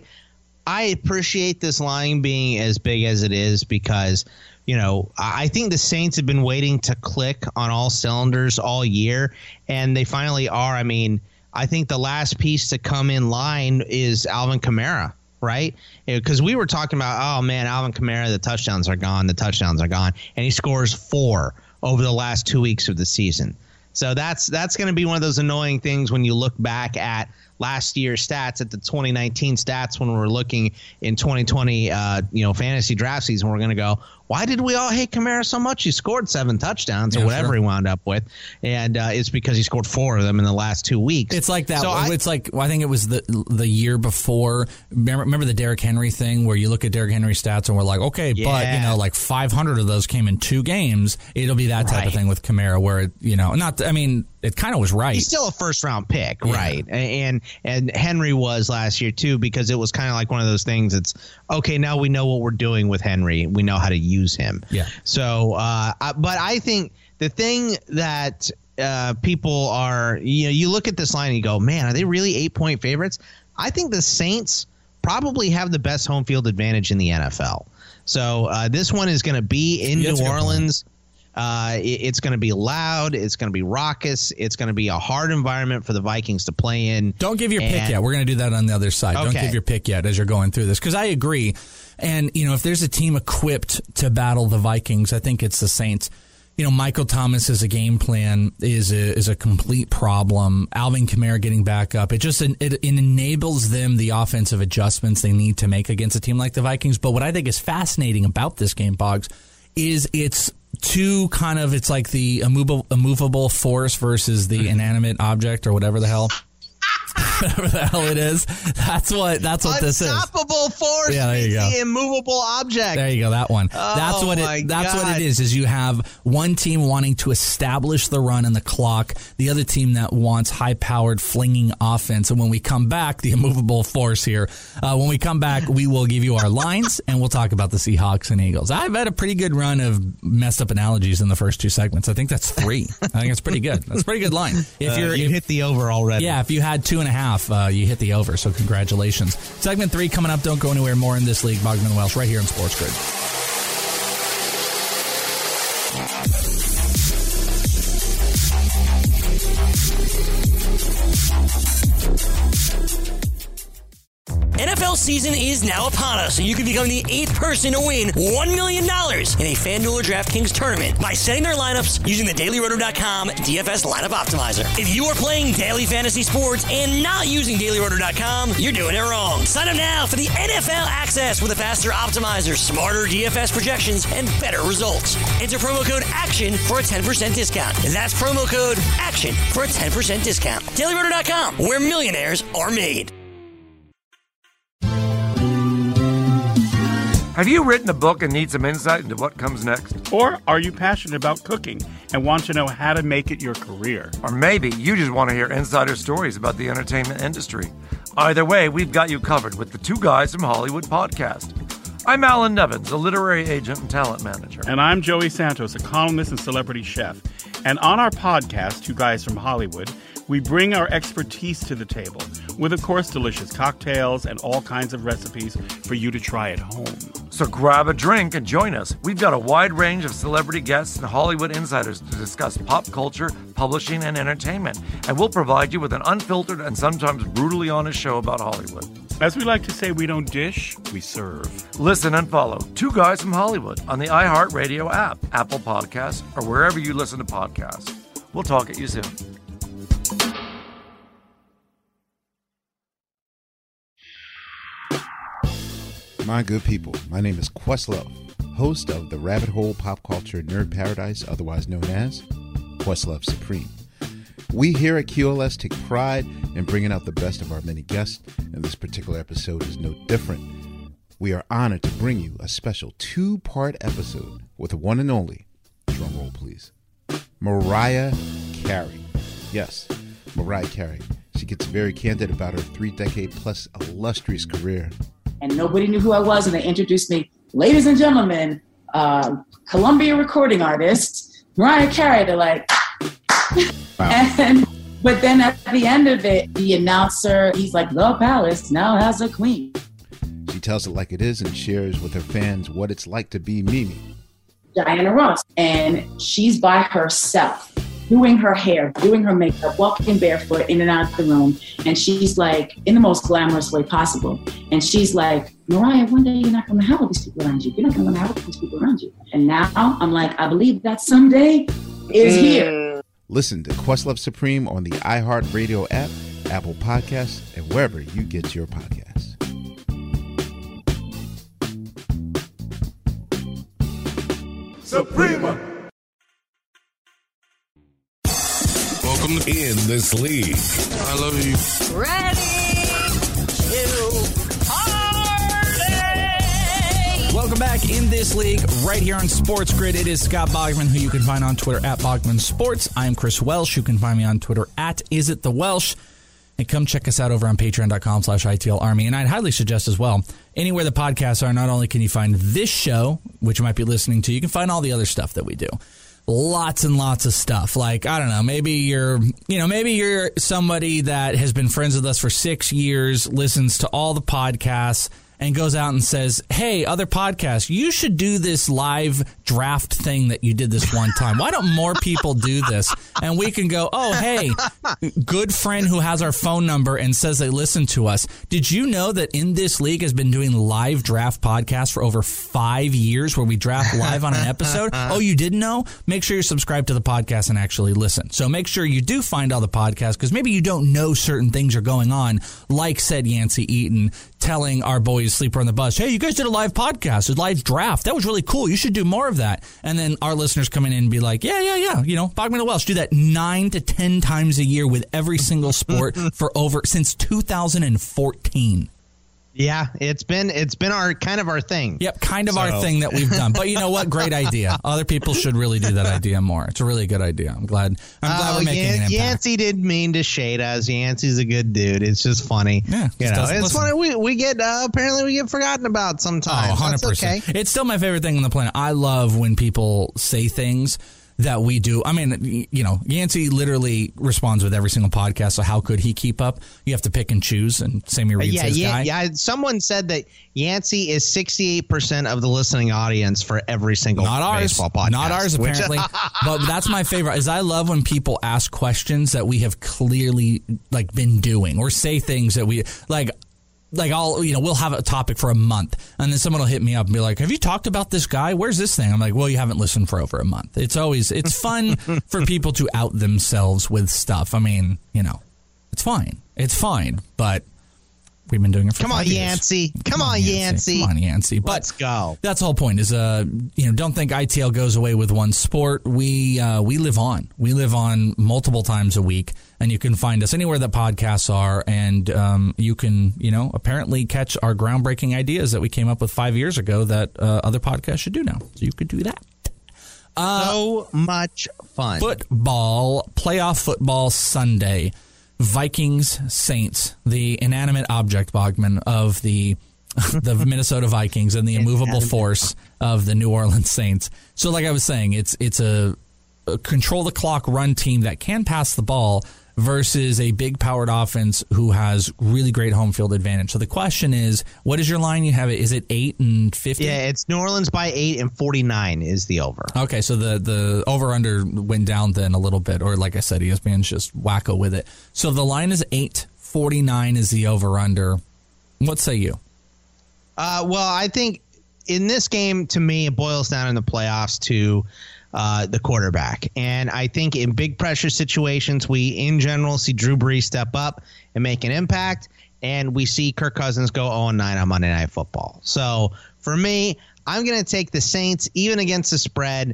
I appreciate this line being as big as it is because, you know, I think the Saints have been waiting to click on all cylinders all year, and they finally are. I mean, I think the last piece to come in line is Alvin Kamara, right? Because we were talking about, oh, man, Alvin Kamara, the touchdowns are gone, and he scores 4 over the last 2 weeks of the season. So that's going to be one of those annoying things when you look back at last year's stats, at the 2019 stats when we're looking in 2020, fantasy draft season. We're going to go, why did we all hate Kamara so much? He scored 7 touchdowns or whatever he wound up with, and it's because he scored 4 of them in the last 2 weeks. It's like that. So I think it was the year before. Remember the Derrick Henry thing where you look at Derrick Henry stats and we're like, okay, but, you know, like 500 of those came in 2 games. It'll be that type of thing with Kamara where, you know, it kind of was right. He's still a first-round pick, right? And Henry was last year, too, because it was kind of like one of those things. It's, okay, now we know what we're doing with Henry. We know how to use him. Yeah. So, but I think the thing that people are, you know, you look at this line and you go, man, are they really 8-point favorites? I think the Saints probably have the best home field advantage in the NFL. So this one is going to be in New Orleans. It's going to be loud. It's going to be raucous. It's going to be a hard environment for the Vikings to play in. Don't give your pick yet. We're going to do that on the other side. Okay. Don't give your pick yet as you're going through this, because I agree. And, you know, if there's a team equipped to battle the Vikings, I think it's the Saints. You know, Michael Thomas as a game plan is a complete problem. Alvin Kamara getting back up. It enables them the offensive adjustments they need to make against a team like the Vikings. But what I think is fascinating about this game, Boggs, is it's like the immovable force versus the inanimate object or whatever the hell. Whatever the hell it is. That's what this is. Unstoppable force. Yeah, there you go. The immovable object. There you go, that one. That's what it is you have one team wanting to establish the run and the clock, the other team that wants high-powered flinging offense. And when we come back, the immovable force here, when we come back, we will give you our lines and we'll talk about the Seahawks and Eagles. I've had a pretty good run of messed up analogies in the first 2 segments. I think that's 3. I think it's pretty good. That's a pretty good line. You hit the over already. Yeah, if you had 2.5, you hit the over, so congratulations. Segment 3 coming up. Don't go anywhere. More in This League. Bogman Welsh right here on Sports Grid. NFL season is now upon us, and you can become the 8th person to win $1 million in a FanDuel or DraftKings tournament by setting their lineups using the DailyRoto.com DFS lineup optimizer. If you are playing daily fantasy sports and not using DailyRoto.com, you're doing it wrong. Sign up now for the NFL access with a faster optimizer, smarter DFS projections, and better results. Enter promo code ACTION for a 10% discount. That's promo code ACTION for a 10% discount. DailyRoto.com, where millionaires are made. Have you written a book and need some insight into what comes next? Or are you passionate about cooking and want to know how to make it your career? Or maybe you just want to hear insider stories about the entertainment industry. Either way, we've got you covered with the Two Guys from Hollywood podcast. I'm Alan Nevins, a literary agent and talent manager. And I'm Joey Santos, a columnist and celebrity chef. And on our podcast, Two Guys from Hollywood, we bring our expertise to the table with, of course, delicious cocktails and all kinds of recipes for you to try at home. So grab a drink and join us. We've got a wide range of celebrity guests and Hollywood insiders to discuss pop culture, publishing, and entertainment. And we'll provide you with an unfiltered and sometimes brutally honest show about Hollywood. As we like to say, we don't dish, we serve. Listen and follow Two Guys from Hollywood on the iHeartRadio app, Apple Podcasts, or wherever you listen to podcasts. We'll talk at you soon. My good people, my name is Questlove, host of the Rabbit Hole Pop Culture Nerd Paradise, otherwise known as Questlove Supreme. We here at QLS take pride in bringing out the best of our many guests, and this particular episode is no different. We are honored to bring you a special 2-part episode with the one and only, drum roll please, Mariah Carey. Yes, Mariah Carey. She gets very candid about her 3-decade-plus illustrious career. And nobody knew who I was, and they introduced me, ladies and gentlemen, Columbia recording artist, Mariah Carey. They're like, wow. But then at the end of it, the announcer, he's like, the palace now has a queen. She tells it like it is and shares with her fans what it's like to be Mimi. Diana Ross. And she's by herself, doing her hair, doing her makeup, walking barefoot in and out of the room. And she's like, in the most glamorous way possible. And she's like, Mariah, one day you're not going to have all these people around you. You're not going to have all these people around you. And now I'm like, I believe that someday is here. Listen to Questlove Supreme on the iHeartRadio app, Apple Podcasts, and wherever you get your podcasts. Suprema. Welcome in this league. I love you. Ready to party. Welcome back in this league right here on Sports Grid. It is Scott Bogman, who you can find on Twitter at Bogman Sports. I'm Chris Welsh. You can find me on Twitter at IsItTheWelsh. And come check us out over on patreon.com/ITL Army. And I'd highly suggest as well, anywhere the podcasts are, not only can you find this show, which you might be listening to, you can find all the other stuff that we do. Lots and lots of stuff. Like, I don't know, maybe you're somebody that has been friends with us for 6 years, listens to all the podcasts, and goes out and says, hey, other podcasts, you should do this live draft thing that you did this one time. Why don't more people do this? And we can go, oh, hey, good friend who has our phone number and says they listen to us. Did you know that In This League has been doing live draft podcasts for over 5 years where we draft live on an episode? Oh, you didn't know? Make sure you're subscribed to the podcast and actually listen. So make sure you do find all the podcasts, because maybe you don't know certain things are going on, like said Yancey Eaton telling our boys Sleeper on the Bus, hey, you guys did a live podcast, a live draft. That was really cool. You should do more of that. And then our listeners come in and be like, yeah. You know, Bogman and Welsh do that 9 to 10 times a year with every single sport since 2014. Yeah, it's been our kind of our thing. Yep, our thing that we've done. But you know what? Great idea. Other people should really do that idea more. It's a really good idea. I'm glad we're making an impact. Yancey didn't mean to shade us. Yancey's a good dude. It's just funny. Yeah, it's funny. We get apparently we get forgotten about sometimes. Oh, 100%. That's okay. It's still my favorite thing on the planet. I love when people say things that we do. I mean, you know, Yancey literally responds with every single podcast, so how could he keep up? You have to pick and choose, and Sammy Reed's his guy. Yeah, someone said that Yancey is 68% of the listening audience for every single baseball podcast. Not ours, apparently. But that's my favorite, is I love when people ask questions that we have clearly, like, been doing, or say things that we, like, like we'll have a topic for a month, and then someone will hit me up and be like, have you talked about this guy? Where's this thing? I'm like, well, you haven't listened for over a month. It's fun for people to out themselves with stuff. I mean, it's fine, but we've been doing it for 5 years. Yancey. Come on, Yancey. But let's go. That's the whole point is, don't think ITL goes away with one sport. We live on. We live on multiple times a week, and you can find us anywhere that podcasts are, and you can, apparently catch our groundbreaking ideas that we came up with 5 years ago that other podcasts should do now. So you could do that. So much fun. Playoff football Sunday. Vikings Saints, the inanimate object, Bogman, of the Minnesota Vikings and the immovable force of the New Orleans Saints. So like I was saying, it's a control the clock run team that can pass the ball versus a big powered offense who has really great home field advantage. So the question is, what is your line? You have it. Is it 8 and 50? Yeah, it's New Orleans by 8 and 49 is the over. Okay, so the over under went down then a little bit, or like I said, ESPN's just wacko with it. So the line is 8, 49 is the over under. What say you? Well, I think in this game, to me, it boils down in the playoffs to the quarterback. And I think in big pressure situations, we in general see Drew Brees step up and make an impact. And we see Kirk Cousins go 0-9 on Monday Night Football. So for me, I'm going to take the Saints even against the spread.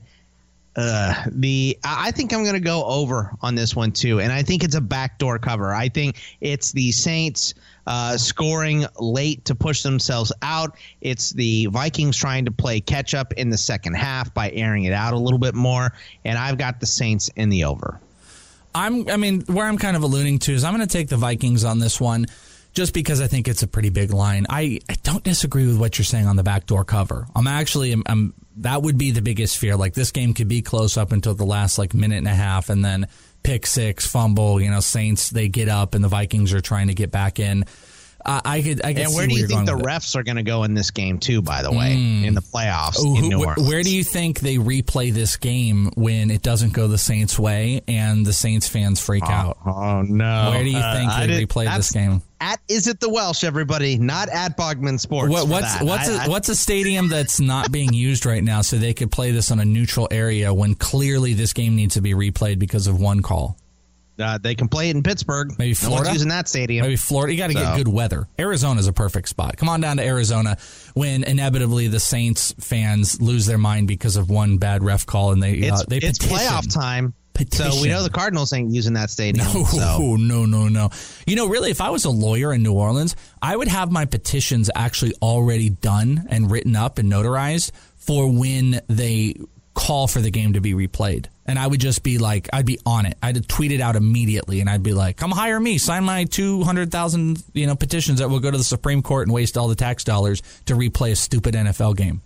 I think I'm going to go over on this one too, and I think it's a backdoor cover. I think it's the Saints scoring late to push themselves out. It's the Vikings trying to play catch up in the second half by airing it out a little bit more, and I've got the Saints in the over. Where I'm kind of alluding to is I'm going to take the Vikings on this one. Just because I think it's a pretty big line. I don't disagree with what you're saying on the backdoor cover. That would be the biggest fear. Like, this game could be close up until the last minute and a half, and then pick six, fumble. Saints, they get up, and the Vikings are trying to get back in. I could. And where do you think the refs are going to go in this game too? By the way, in the playoffs in New Orleans, where do you think they replay this game when it doesn't go the Saints' way and the Saints fans freak out? Oh no! Where do you think they replay this game? At Is It the Welsh, everybody, not at Bogman Sports. What's a stadium that's not being used right now so they could play this on a neutral area when clearly this game needs to be replayed because of one call? They can play it in Pittsburgh. Maybe Florida. No one's using that stadium. Maybe Florida. You got to get good weather. Arizona's a perfect spot. Come on down to Arizona when inevitably the Saints fans lose their mind because of one bad ref call, and they it's playoff time. Petition. So we know the Cardinals ain't using that stadium. No. Really, if I was a lawyer in New Orleans, I would have my petitions actually already done and written up and notarized for when they call for the game to be replayed. And I would just be like, I'd be on it. I'd tweet it out immediately, and I'd be like, come hire me. Sign my 200,000 petitions that will go to the Supreme Court and waste all the tax dollars to replay a stupid NFL game.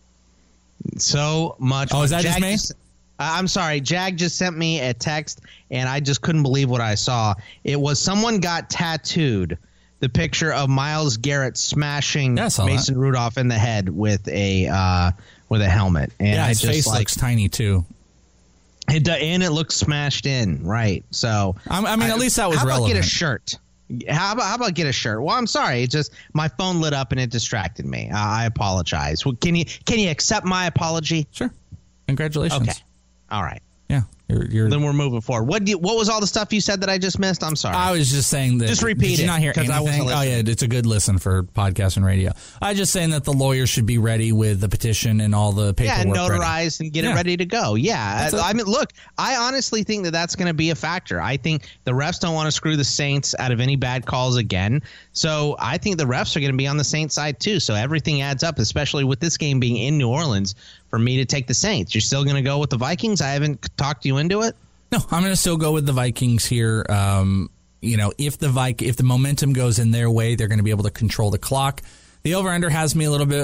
So much. Oh, is that just me? I'm sorry. Jag just sent me a text, and I just couldn't believe what I saw. It was someone got tattooed the picture of Myles Garrett smashing Mason Rudolph in the head with a helmet. And his face looks tiny too. And it looks smashed in, right? So at least that was relevant. How about get a shirt? How about get a shirt? Well, I'm sorry. It just my phone lit up and it distracted me. I apologize. Well, can you accept my apology? Sure. Congratulations. Okay. All right. Yeah. Then we're moving forward. What was all the stuff you said that I just missed? I'm sorry. I was just saying that. Just repeat it. Did you not hear anything? Oh, yeah. It's a good listen for podcast and radio. I was just saying that the lawyers should be ready with the petition and all the paperwork. Yeah, notarized and get it ready to go. Yeah. Look, I honestly think that that's going to be a factor. I think the refs don't want to screw the Saints out of any bad calls again. So I think the refs are going to be on the Saints side too. So everything adds up, especially with this game being in New Orleans, for me to take the Saints. You're still going to go with the Vikings? I haven't talked you into it? No, I'm going to still go with the Vikings here. If the momentum goes in their way, they're going to be able to control the clock. The over-under has me a little bit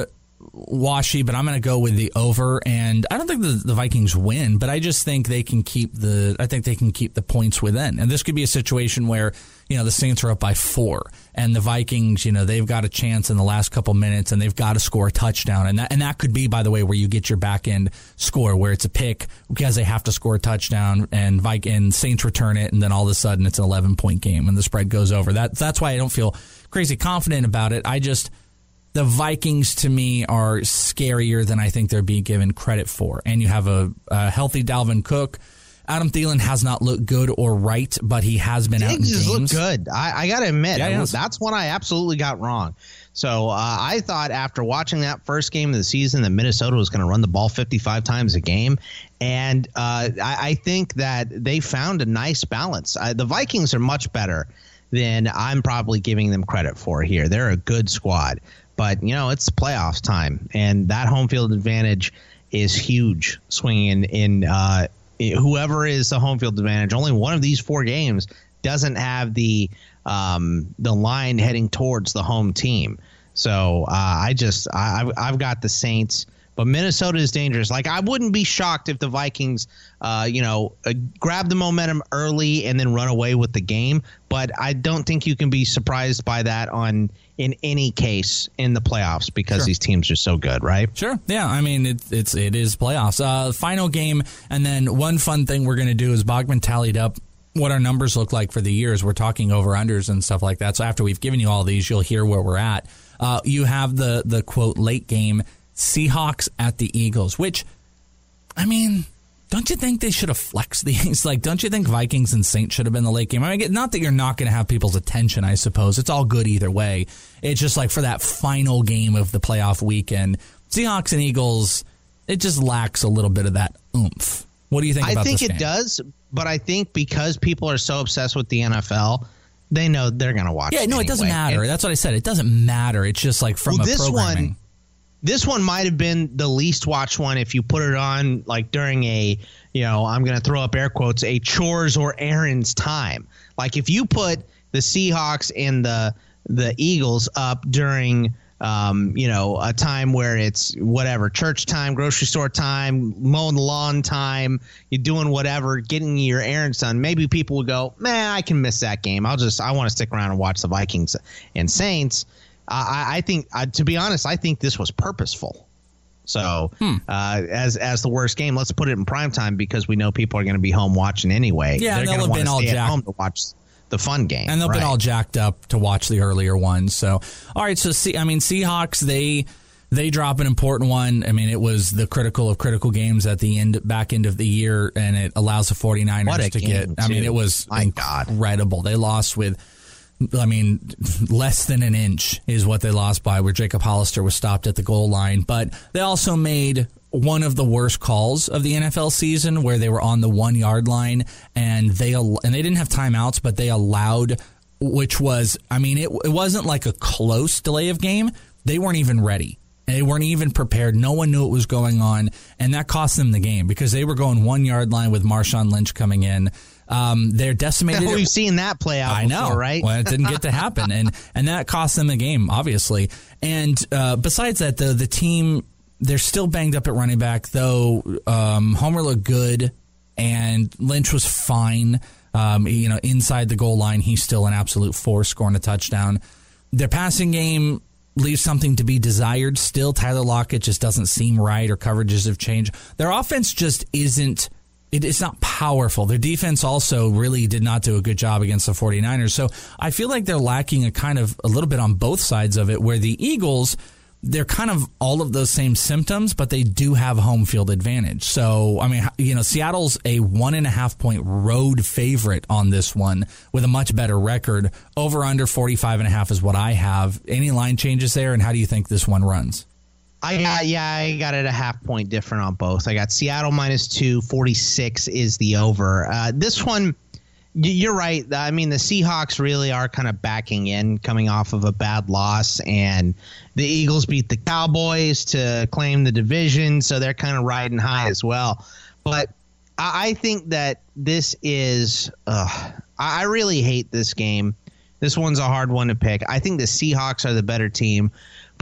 washy, but I'm going to go with the over. And I don't think the Vikings win, but I just think they can keep the points within. And this could be a situation where, the Saints are up by 4, and the Vikings, they've got a chance in the last couple minutes, and they've got to score a touchdown. And that could be, by the way, where you get your back end score, where it's a pick because they have to score a touchdown, and Saints return it, and then all of a sudden it's an 11-point game, and the spread goes over. That's why I don't feel crazy confident about it. The Vikings, to me, are scarier than I think they're being given credit for. And you have a healthy Dalvin Cook. Adam Thielen has not looked good or right, but he has been out in games. Looked good. I got to admit, that's one I absolutely got wrong. So I thought after watching that first game of the season that Minnesota was going to run the ball 55 times a game. And I think that they found a nice balance. The Vikings are much better than I'm probably giving them credit for here. They're a good squad. But, it's playoffs time, and that home field advantage is huge swinging in whoever is the home field advantage. Only one of these 4 games doesn't have the line heading towards the home team. So I've got the Saints, but Minnesota is dangerous. Like, I wouldn't be shocked if the Vikings, grab the momentum early and then run away with the game. But I don't think you can be surprised by that in any case in the playoffs because these teams are so good, right? Sure. Yeah. I mean, it is playoffs. Final game, and then one fun thing we're going to do is Bogman tallied up what our numbers look like for the years. We're talking over-unders and stuff like that. So after we've given you all these, you'll hear where we're at. You have the quote, late game, Seahawks at the Eagles, which, I mean, don't you think they should have flexed these? Like, don't you think Vikings and Saints should have been the late game? I mean, not that you're not going to have people's attention, I suppose. It's all good either way. It's just like for that final game of the playoff weekend, Seahawks and Eagles, it just lacks a little bit of that oomph. What do you think about this game? I think it does, but I think because people are so obsessed with the NFL, they know they're going to watch it. Yeah, no, anyway. It doesn't matter. That's what I said. It doesn't matter. It's just like from a programming. This one might have been the least watched one if you put it on like during a, I'm going to throw up air quotes, a chores or errands time. Like if you put the Seahawks and the Eagles up during, a time where it's whatever, church time, grocery store time, mowing the lawn time, you're doing whatever, getting your errands done, maybe people would go, man, I can miss that game. I want to stick around and watch the Vikings and Saints. I think, to be honest, I think this was purposeful. So as the worst game, let's put it in prime time because we know people are going to be home watching anyway. Yeah, they're going to want to stay at home to watch the fun game. And they'll been all jacked up to watch the earlier ones. So, all right. So, Seahawks, they drop an important one. I mean, it was the critical of critical games at the back end of the year, and it allows the 49ers to get. I mean, it was incredible. They lost with, less than an inch is what they lost by, where Jacob Hollister was stopped at the goal line. But they also made one of the worst calls of the NFL season, where they were on the 1 yard line and they didn't have timeouts, but they allowed, which was, it wasn't like a close delay of game. They weren't even ready. They weren't even prepared. No one knew what was going on, and that cost them the game because they were going 1 yard line with Marshawn Lynch coming in. They're decimated. We've seen that play out before, right? Well, it didn't get to happen, and that cost them the game, obviously. And besides that, the team, they're still banged up at running back, though. Homer looked good, and Lynch was fine. Inside the goal line, he's still an absolute force, scoring a touchdown. Their passing game leaves something to be desired still. Tyler Lockett just doesn't seem right, or coverages have changed. Their offense just isn't. It's not powerful. Their defense also really did not do a good job against the 49ers. So I feel like they're lacking a little bit on both sides of it, where the Eagles, they're kind of all of those same symptoms, but they do have home field advantage. So, Seattle's a 1.5 point road favorite on this one with a much better record. Over under 45.5 is what I have. Any line changes there, and how do you think this one runs? I got it a 0.5 point different on both. I got Seattle -2, 46 is the over. This one, you're right. I mean, the Seahawks really are kind of backing in, coming off of a bad loss, and the Eagles beat the Cowboys to claim the division, so they're kind of riding high as well. But I think that this is I really hate this game. This one's a hard one to pick. I think the Seahawks are the better team.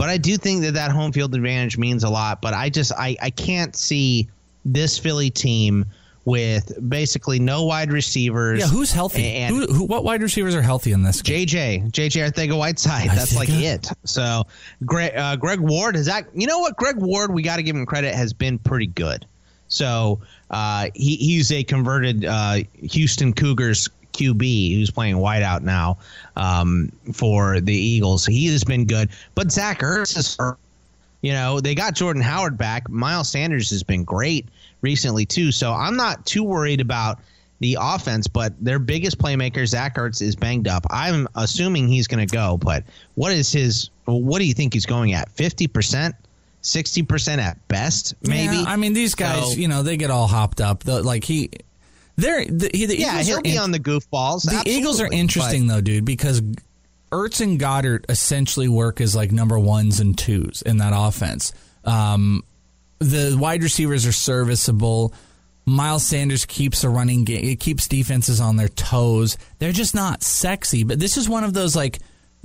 But I do think that home field advantage means a lot. But I can't see this Philly team with basically no wide receivers. Yeah, who's healthy? And what wide receivers are healthy in this game? JJ Arcega-Whiteside. That's like it. So Greg Ward, you know what? Greg Ward, we got to give him credit, has been pretty good. So he's a converted Houston Cougars QB who's playing wideout now for the Eagles. He has been good. But Zach Ertz is hurt. You know, they got Jordan Howard back. Miles Sanders has been great recently, too. So I'm not too worried about the offense, but their biggest playmaker, Zach Ertz, is banged up. I'm assuming he's going to go, but what do you think he's going at? 50%? 60% at best, maybe? Yeah, I mean, these guys, they get all hopped up. He'll be on the goofballs. The Eagles are interesting, though, dude, because Ertz and Goddard essentially work as like number 1s and 2s in that offense. The wide receivers are serviceable. Miles Sanders keeps a running game. It keeps defenses on their toes. They're just not sexy. But this is one of those, like,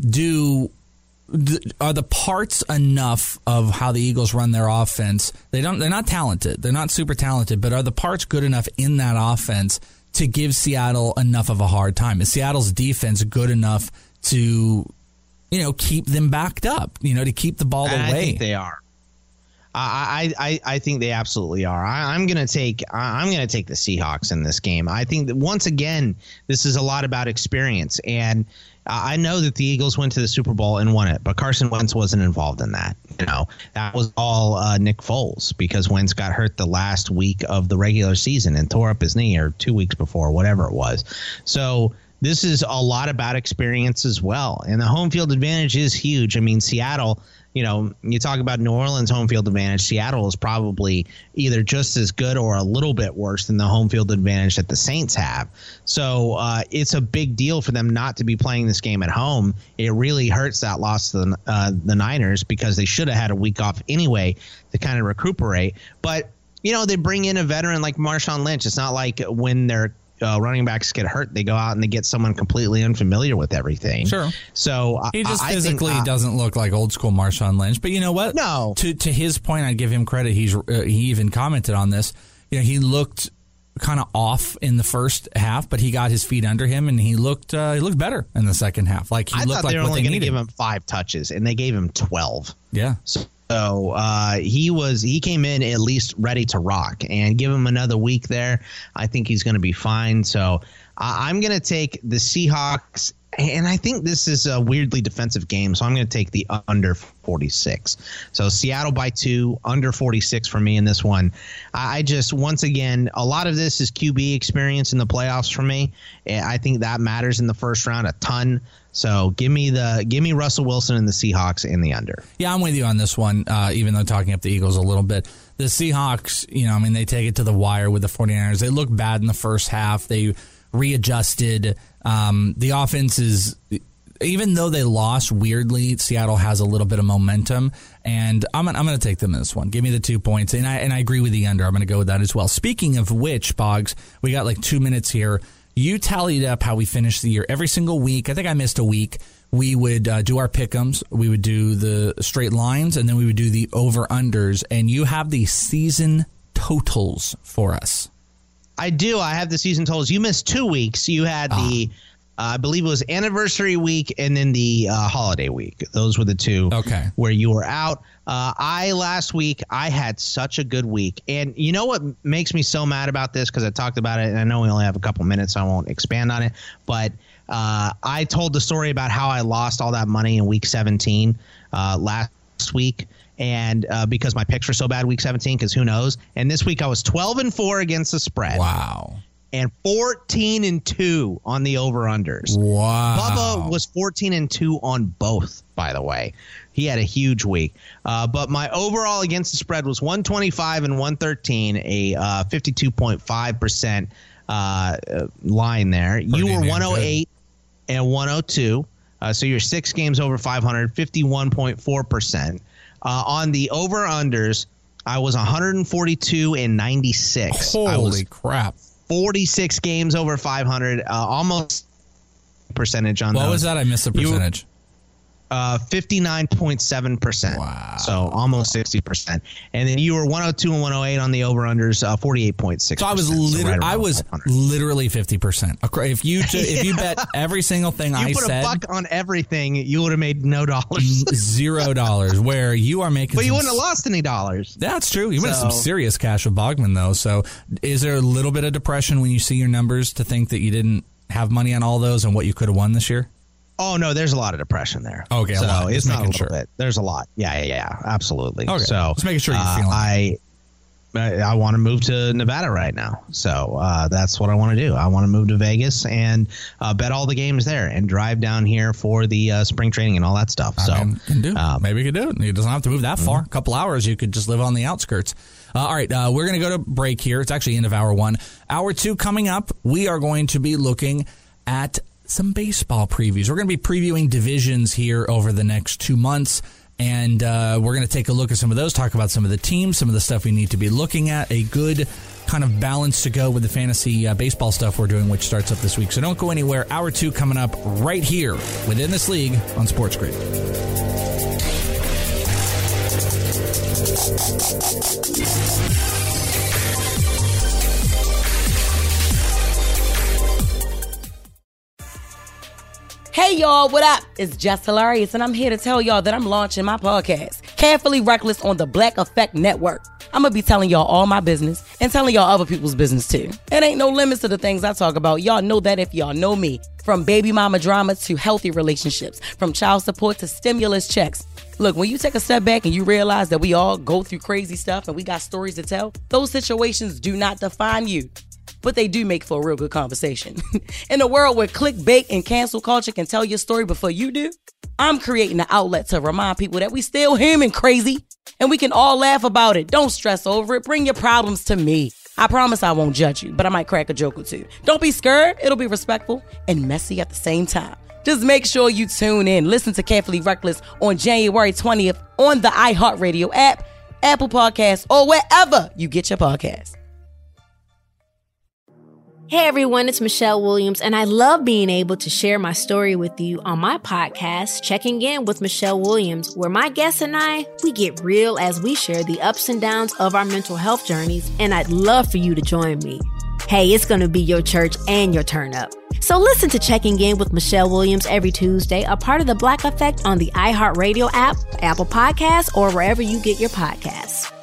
are the parts enough of how the Eagles run their offense? They're not talented. They're not super talented. But are the parts good enough in that offense to give Seattle enough of a hard time? Is Seattle's defense good enough to, keep them backed up, to keep the ball away? I think they are. I think they absolutely are. I'm gonna take the Seahawks in this game. I think that once again, this is a lot about experience, and I know that the Eagles went to the Super Bowl and won it, but Carson Wentz wasn't involved in that. That was all Nick Foles, because Wentz got hurt the last week of the regular season and tore up his knee, or 2 weeks before, whatever it was. So this is a lot about experience as well, and the home field advantage is huge. I mean, Seattle. You talk about New Orleans' home field advantage. Seattle is probably either just as good or a little bit worse than the home field advantage that the Saints have. So it's a big deal for them not to be playing this game at home. It really hurts that loss to the Niners, because they should have had a week off anyway to kind of recuperate. But, they bring in a veteran like Marshawn Lynch. It's not like when they're running backs get hurt, they go out and they get someone completely unfamiliar with everything. Sure. So he just physically doesn't look like old school Marshawn Lynch. But you know what? No. To his point, I give him credit. He even commented on this. He looked kind of off in the first half, but he got his feet under him and he looked better in the second half. Like he looked like they were what only they going to needed. give him 5 touches, and they gave him 12. Yeah. So he came in at least ready to rock, and give him another week there. I think he's going to be fine. So I'm going to take the Seahawks, and I think this is a weirdly defensive game. So I'm going to take the under 46. So Seattle by 2, under 46 for me in this one. I just, once again, a lot of this is QB experience in the playoffs for me. I think that matters in the first round a ton. So give me Russell Wilson and the Seahawks in the under. Yeah, I'm with you on this one, even though talking up the Eagles a little bit. The Seahawks, they take it to the wire with the 49ers. They look bad in the first half. They readjusted. The offense is, even though they lost weirdly, Seattle has a little bit of momentum, and I'm going to take them in this one. Give me the 2 points, and I agree with the under. I'm going to go with that as well. Speaking of which, Boggs, we got like 2 minutes here. You tallied up how we finished the year every single week. I think I missed a week. We would do our pick'ems. We would do the straight lines, and then we would do the over-unders. And you have the season totals for us. I do. I have the season totals. You missed 2 weeks. You had the, I believe it was anniversary week and then the holiday week. Those were the two where you were out. Last week, I had such a good week. And you know what makes me so mad about this? Because I talked about it, and I know we only have a couple minutes, so I won't expand on it. But I told the story about how I lost all that money in week 17 last week. And because my picks were so bad week 17, because who knows? And this week I was 12-4 against the spread. Wow. And 14-2 on the over-unders. Wow. Bubba was 14-2 on both, by the way. He had a huge week. But my overall against the spread was 125 and 113, a 52.5% line there. You were 108 and 102. So you're 6 games over 500, 51.4%. On the over-unders, I was 142 and 96. Holy crap. 46 games over 500, almost percentage on those. What was that? I missed the percentage. 59.7%. Wow. So almost 60%. And then you were 102 and 108 on the over-unders, 48.6%. So I was literally 50%. If you bet every single thing I said, you put a buck on everything, you would have made no dollars. $0. Where you are making, but you wouldn't have lost any dollars. That's true. You went some serious cash with Bogman though. So is there a little bit of depression when you see your numbers to think that you didn't have money on all those and what you could have won this year? Oh, no, there's a lot of depression there. Okay, so it's not a little bit. There's a lot. Yeah, absolutely. Okay, so just making sure you're feeling I want to move to Nevada right now. So that's what I want to do. I want to move to Vegas and bet all the games there and drive down here for the spring training and all that stuff. Maybe you could do it. It doesn't have to move that far. A couple hours, you could just live on the outskirts. All right, we're going to go to break here. It's actually end of hour one. Hour two coming up, we are going to be looking at some baseball previews. We're going to be previewing divisions here over the next 2 months, and we're going to take a look at some of those, talk about some of the teams, some of the stuff we need to be looking at, a good kind of balance to go with the fantasy baseball stuff we're doing, which starts up this week. So don't go anywhere. Hour two coming up right here within this league on Sports Grid. Hey y'all, what up? It's Jess Hilarious, and I'm here to tell y'all that I'm launching my podcast, Carefully Reckless, on the Black Effect Network. I'm gonna be telling y'all all my business and telling y'all other people's business too. It ain't no limits to the things I talk about. Y'all know that if y'all know me. From baby mama drama to healthy relationships, from child support to stimulus checks. Look, when you take a step back and you realize that we all go through crazy stuff and we got stories to tell, those situations do not define you. But they do make for a real good conversation. In a world where clickbait and cancel culture can tell your story before you do, I'm creating an outlet to remind people that we still human, crazy, and we can all laugh about it. Don't stress over it. Bring your problems to me. I promise I won't judge you, but I might crack a joke or two. Don't be scared. It'll be respectful and messy at the same time. Just make sure you tune in. Listen to Carefully Reckless on January 20th on the iHeartRadio app, Apple Podcasts, or wherever you get your podcasts. Hey everyone, it's Michelle Williams, and I love being able to share my story with you on my podcast, Checking In with Michelle Williams, where my guests and we get real as we share the ups and downs of our mental health journeys, and I'd love for you to join me. Hey, it's going to be your church and your turn up. So listen to Checking In with Michelle Williams every Tuesday, a part of the Black Effect on the iHeartRadio app, Apple Podcasts, or wherever you get your podcasts.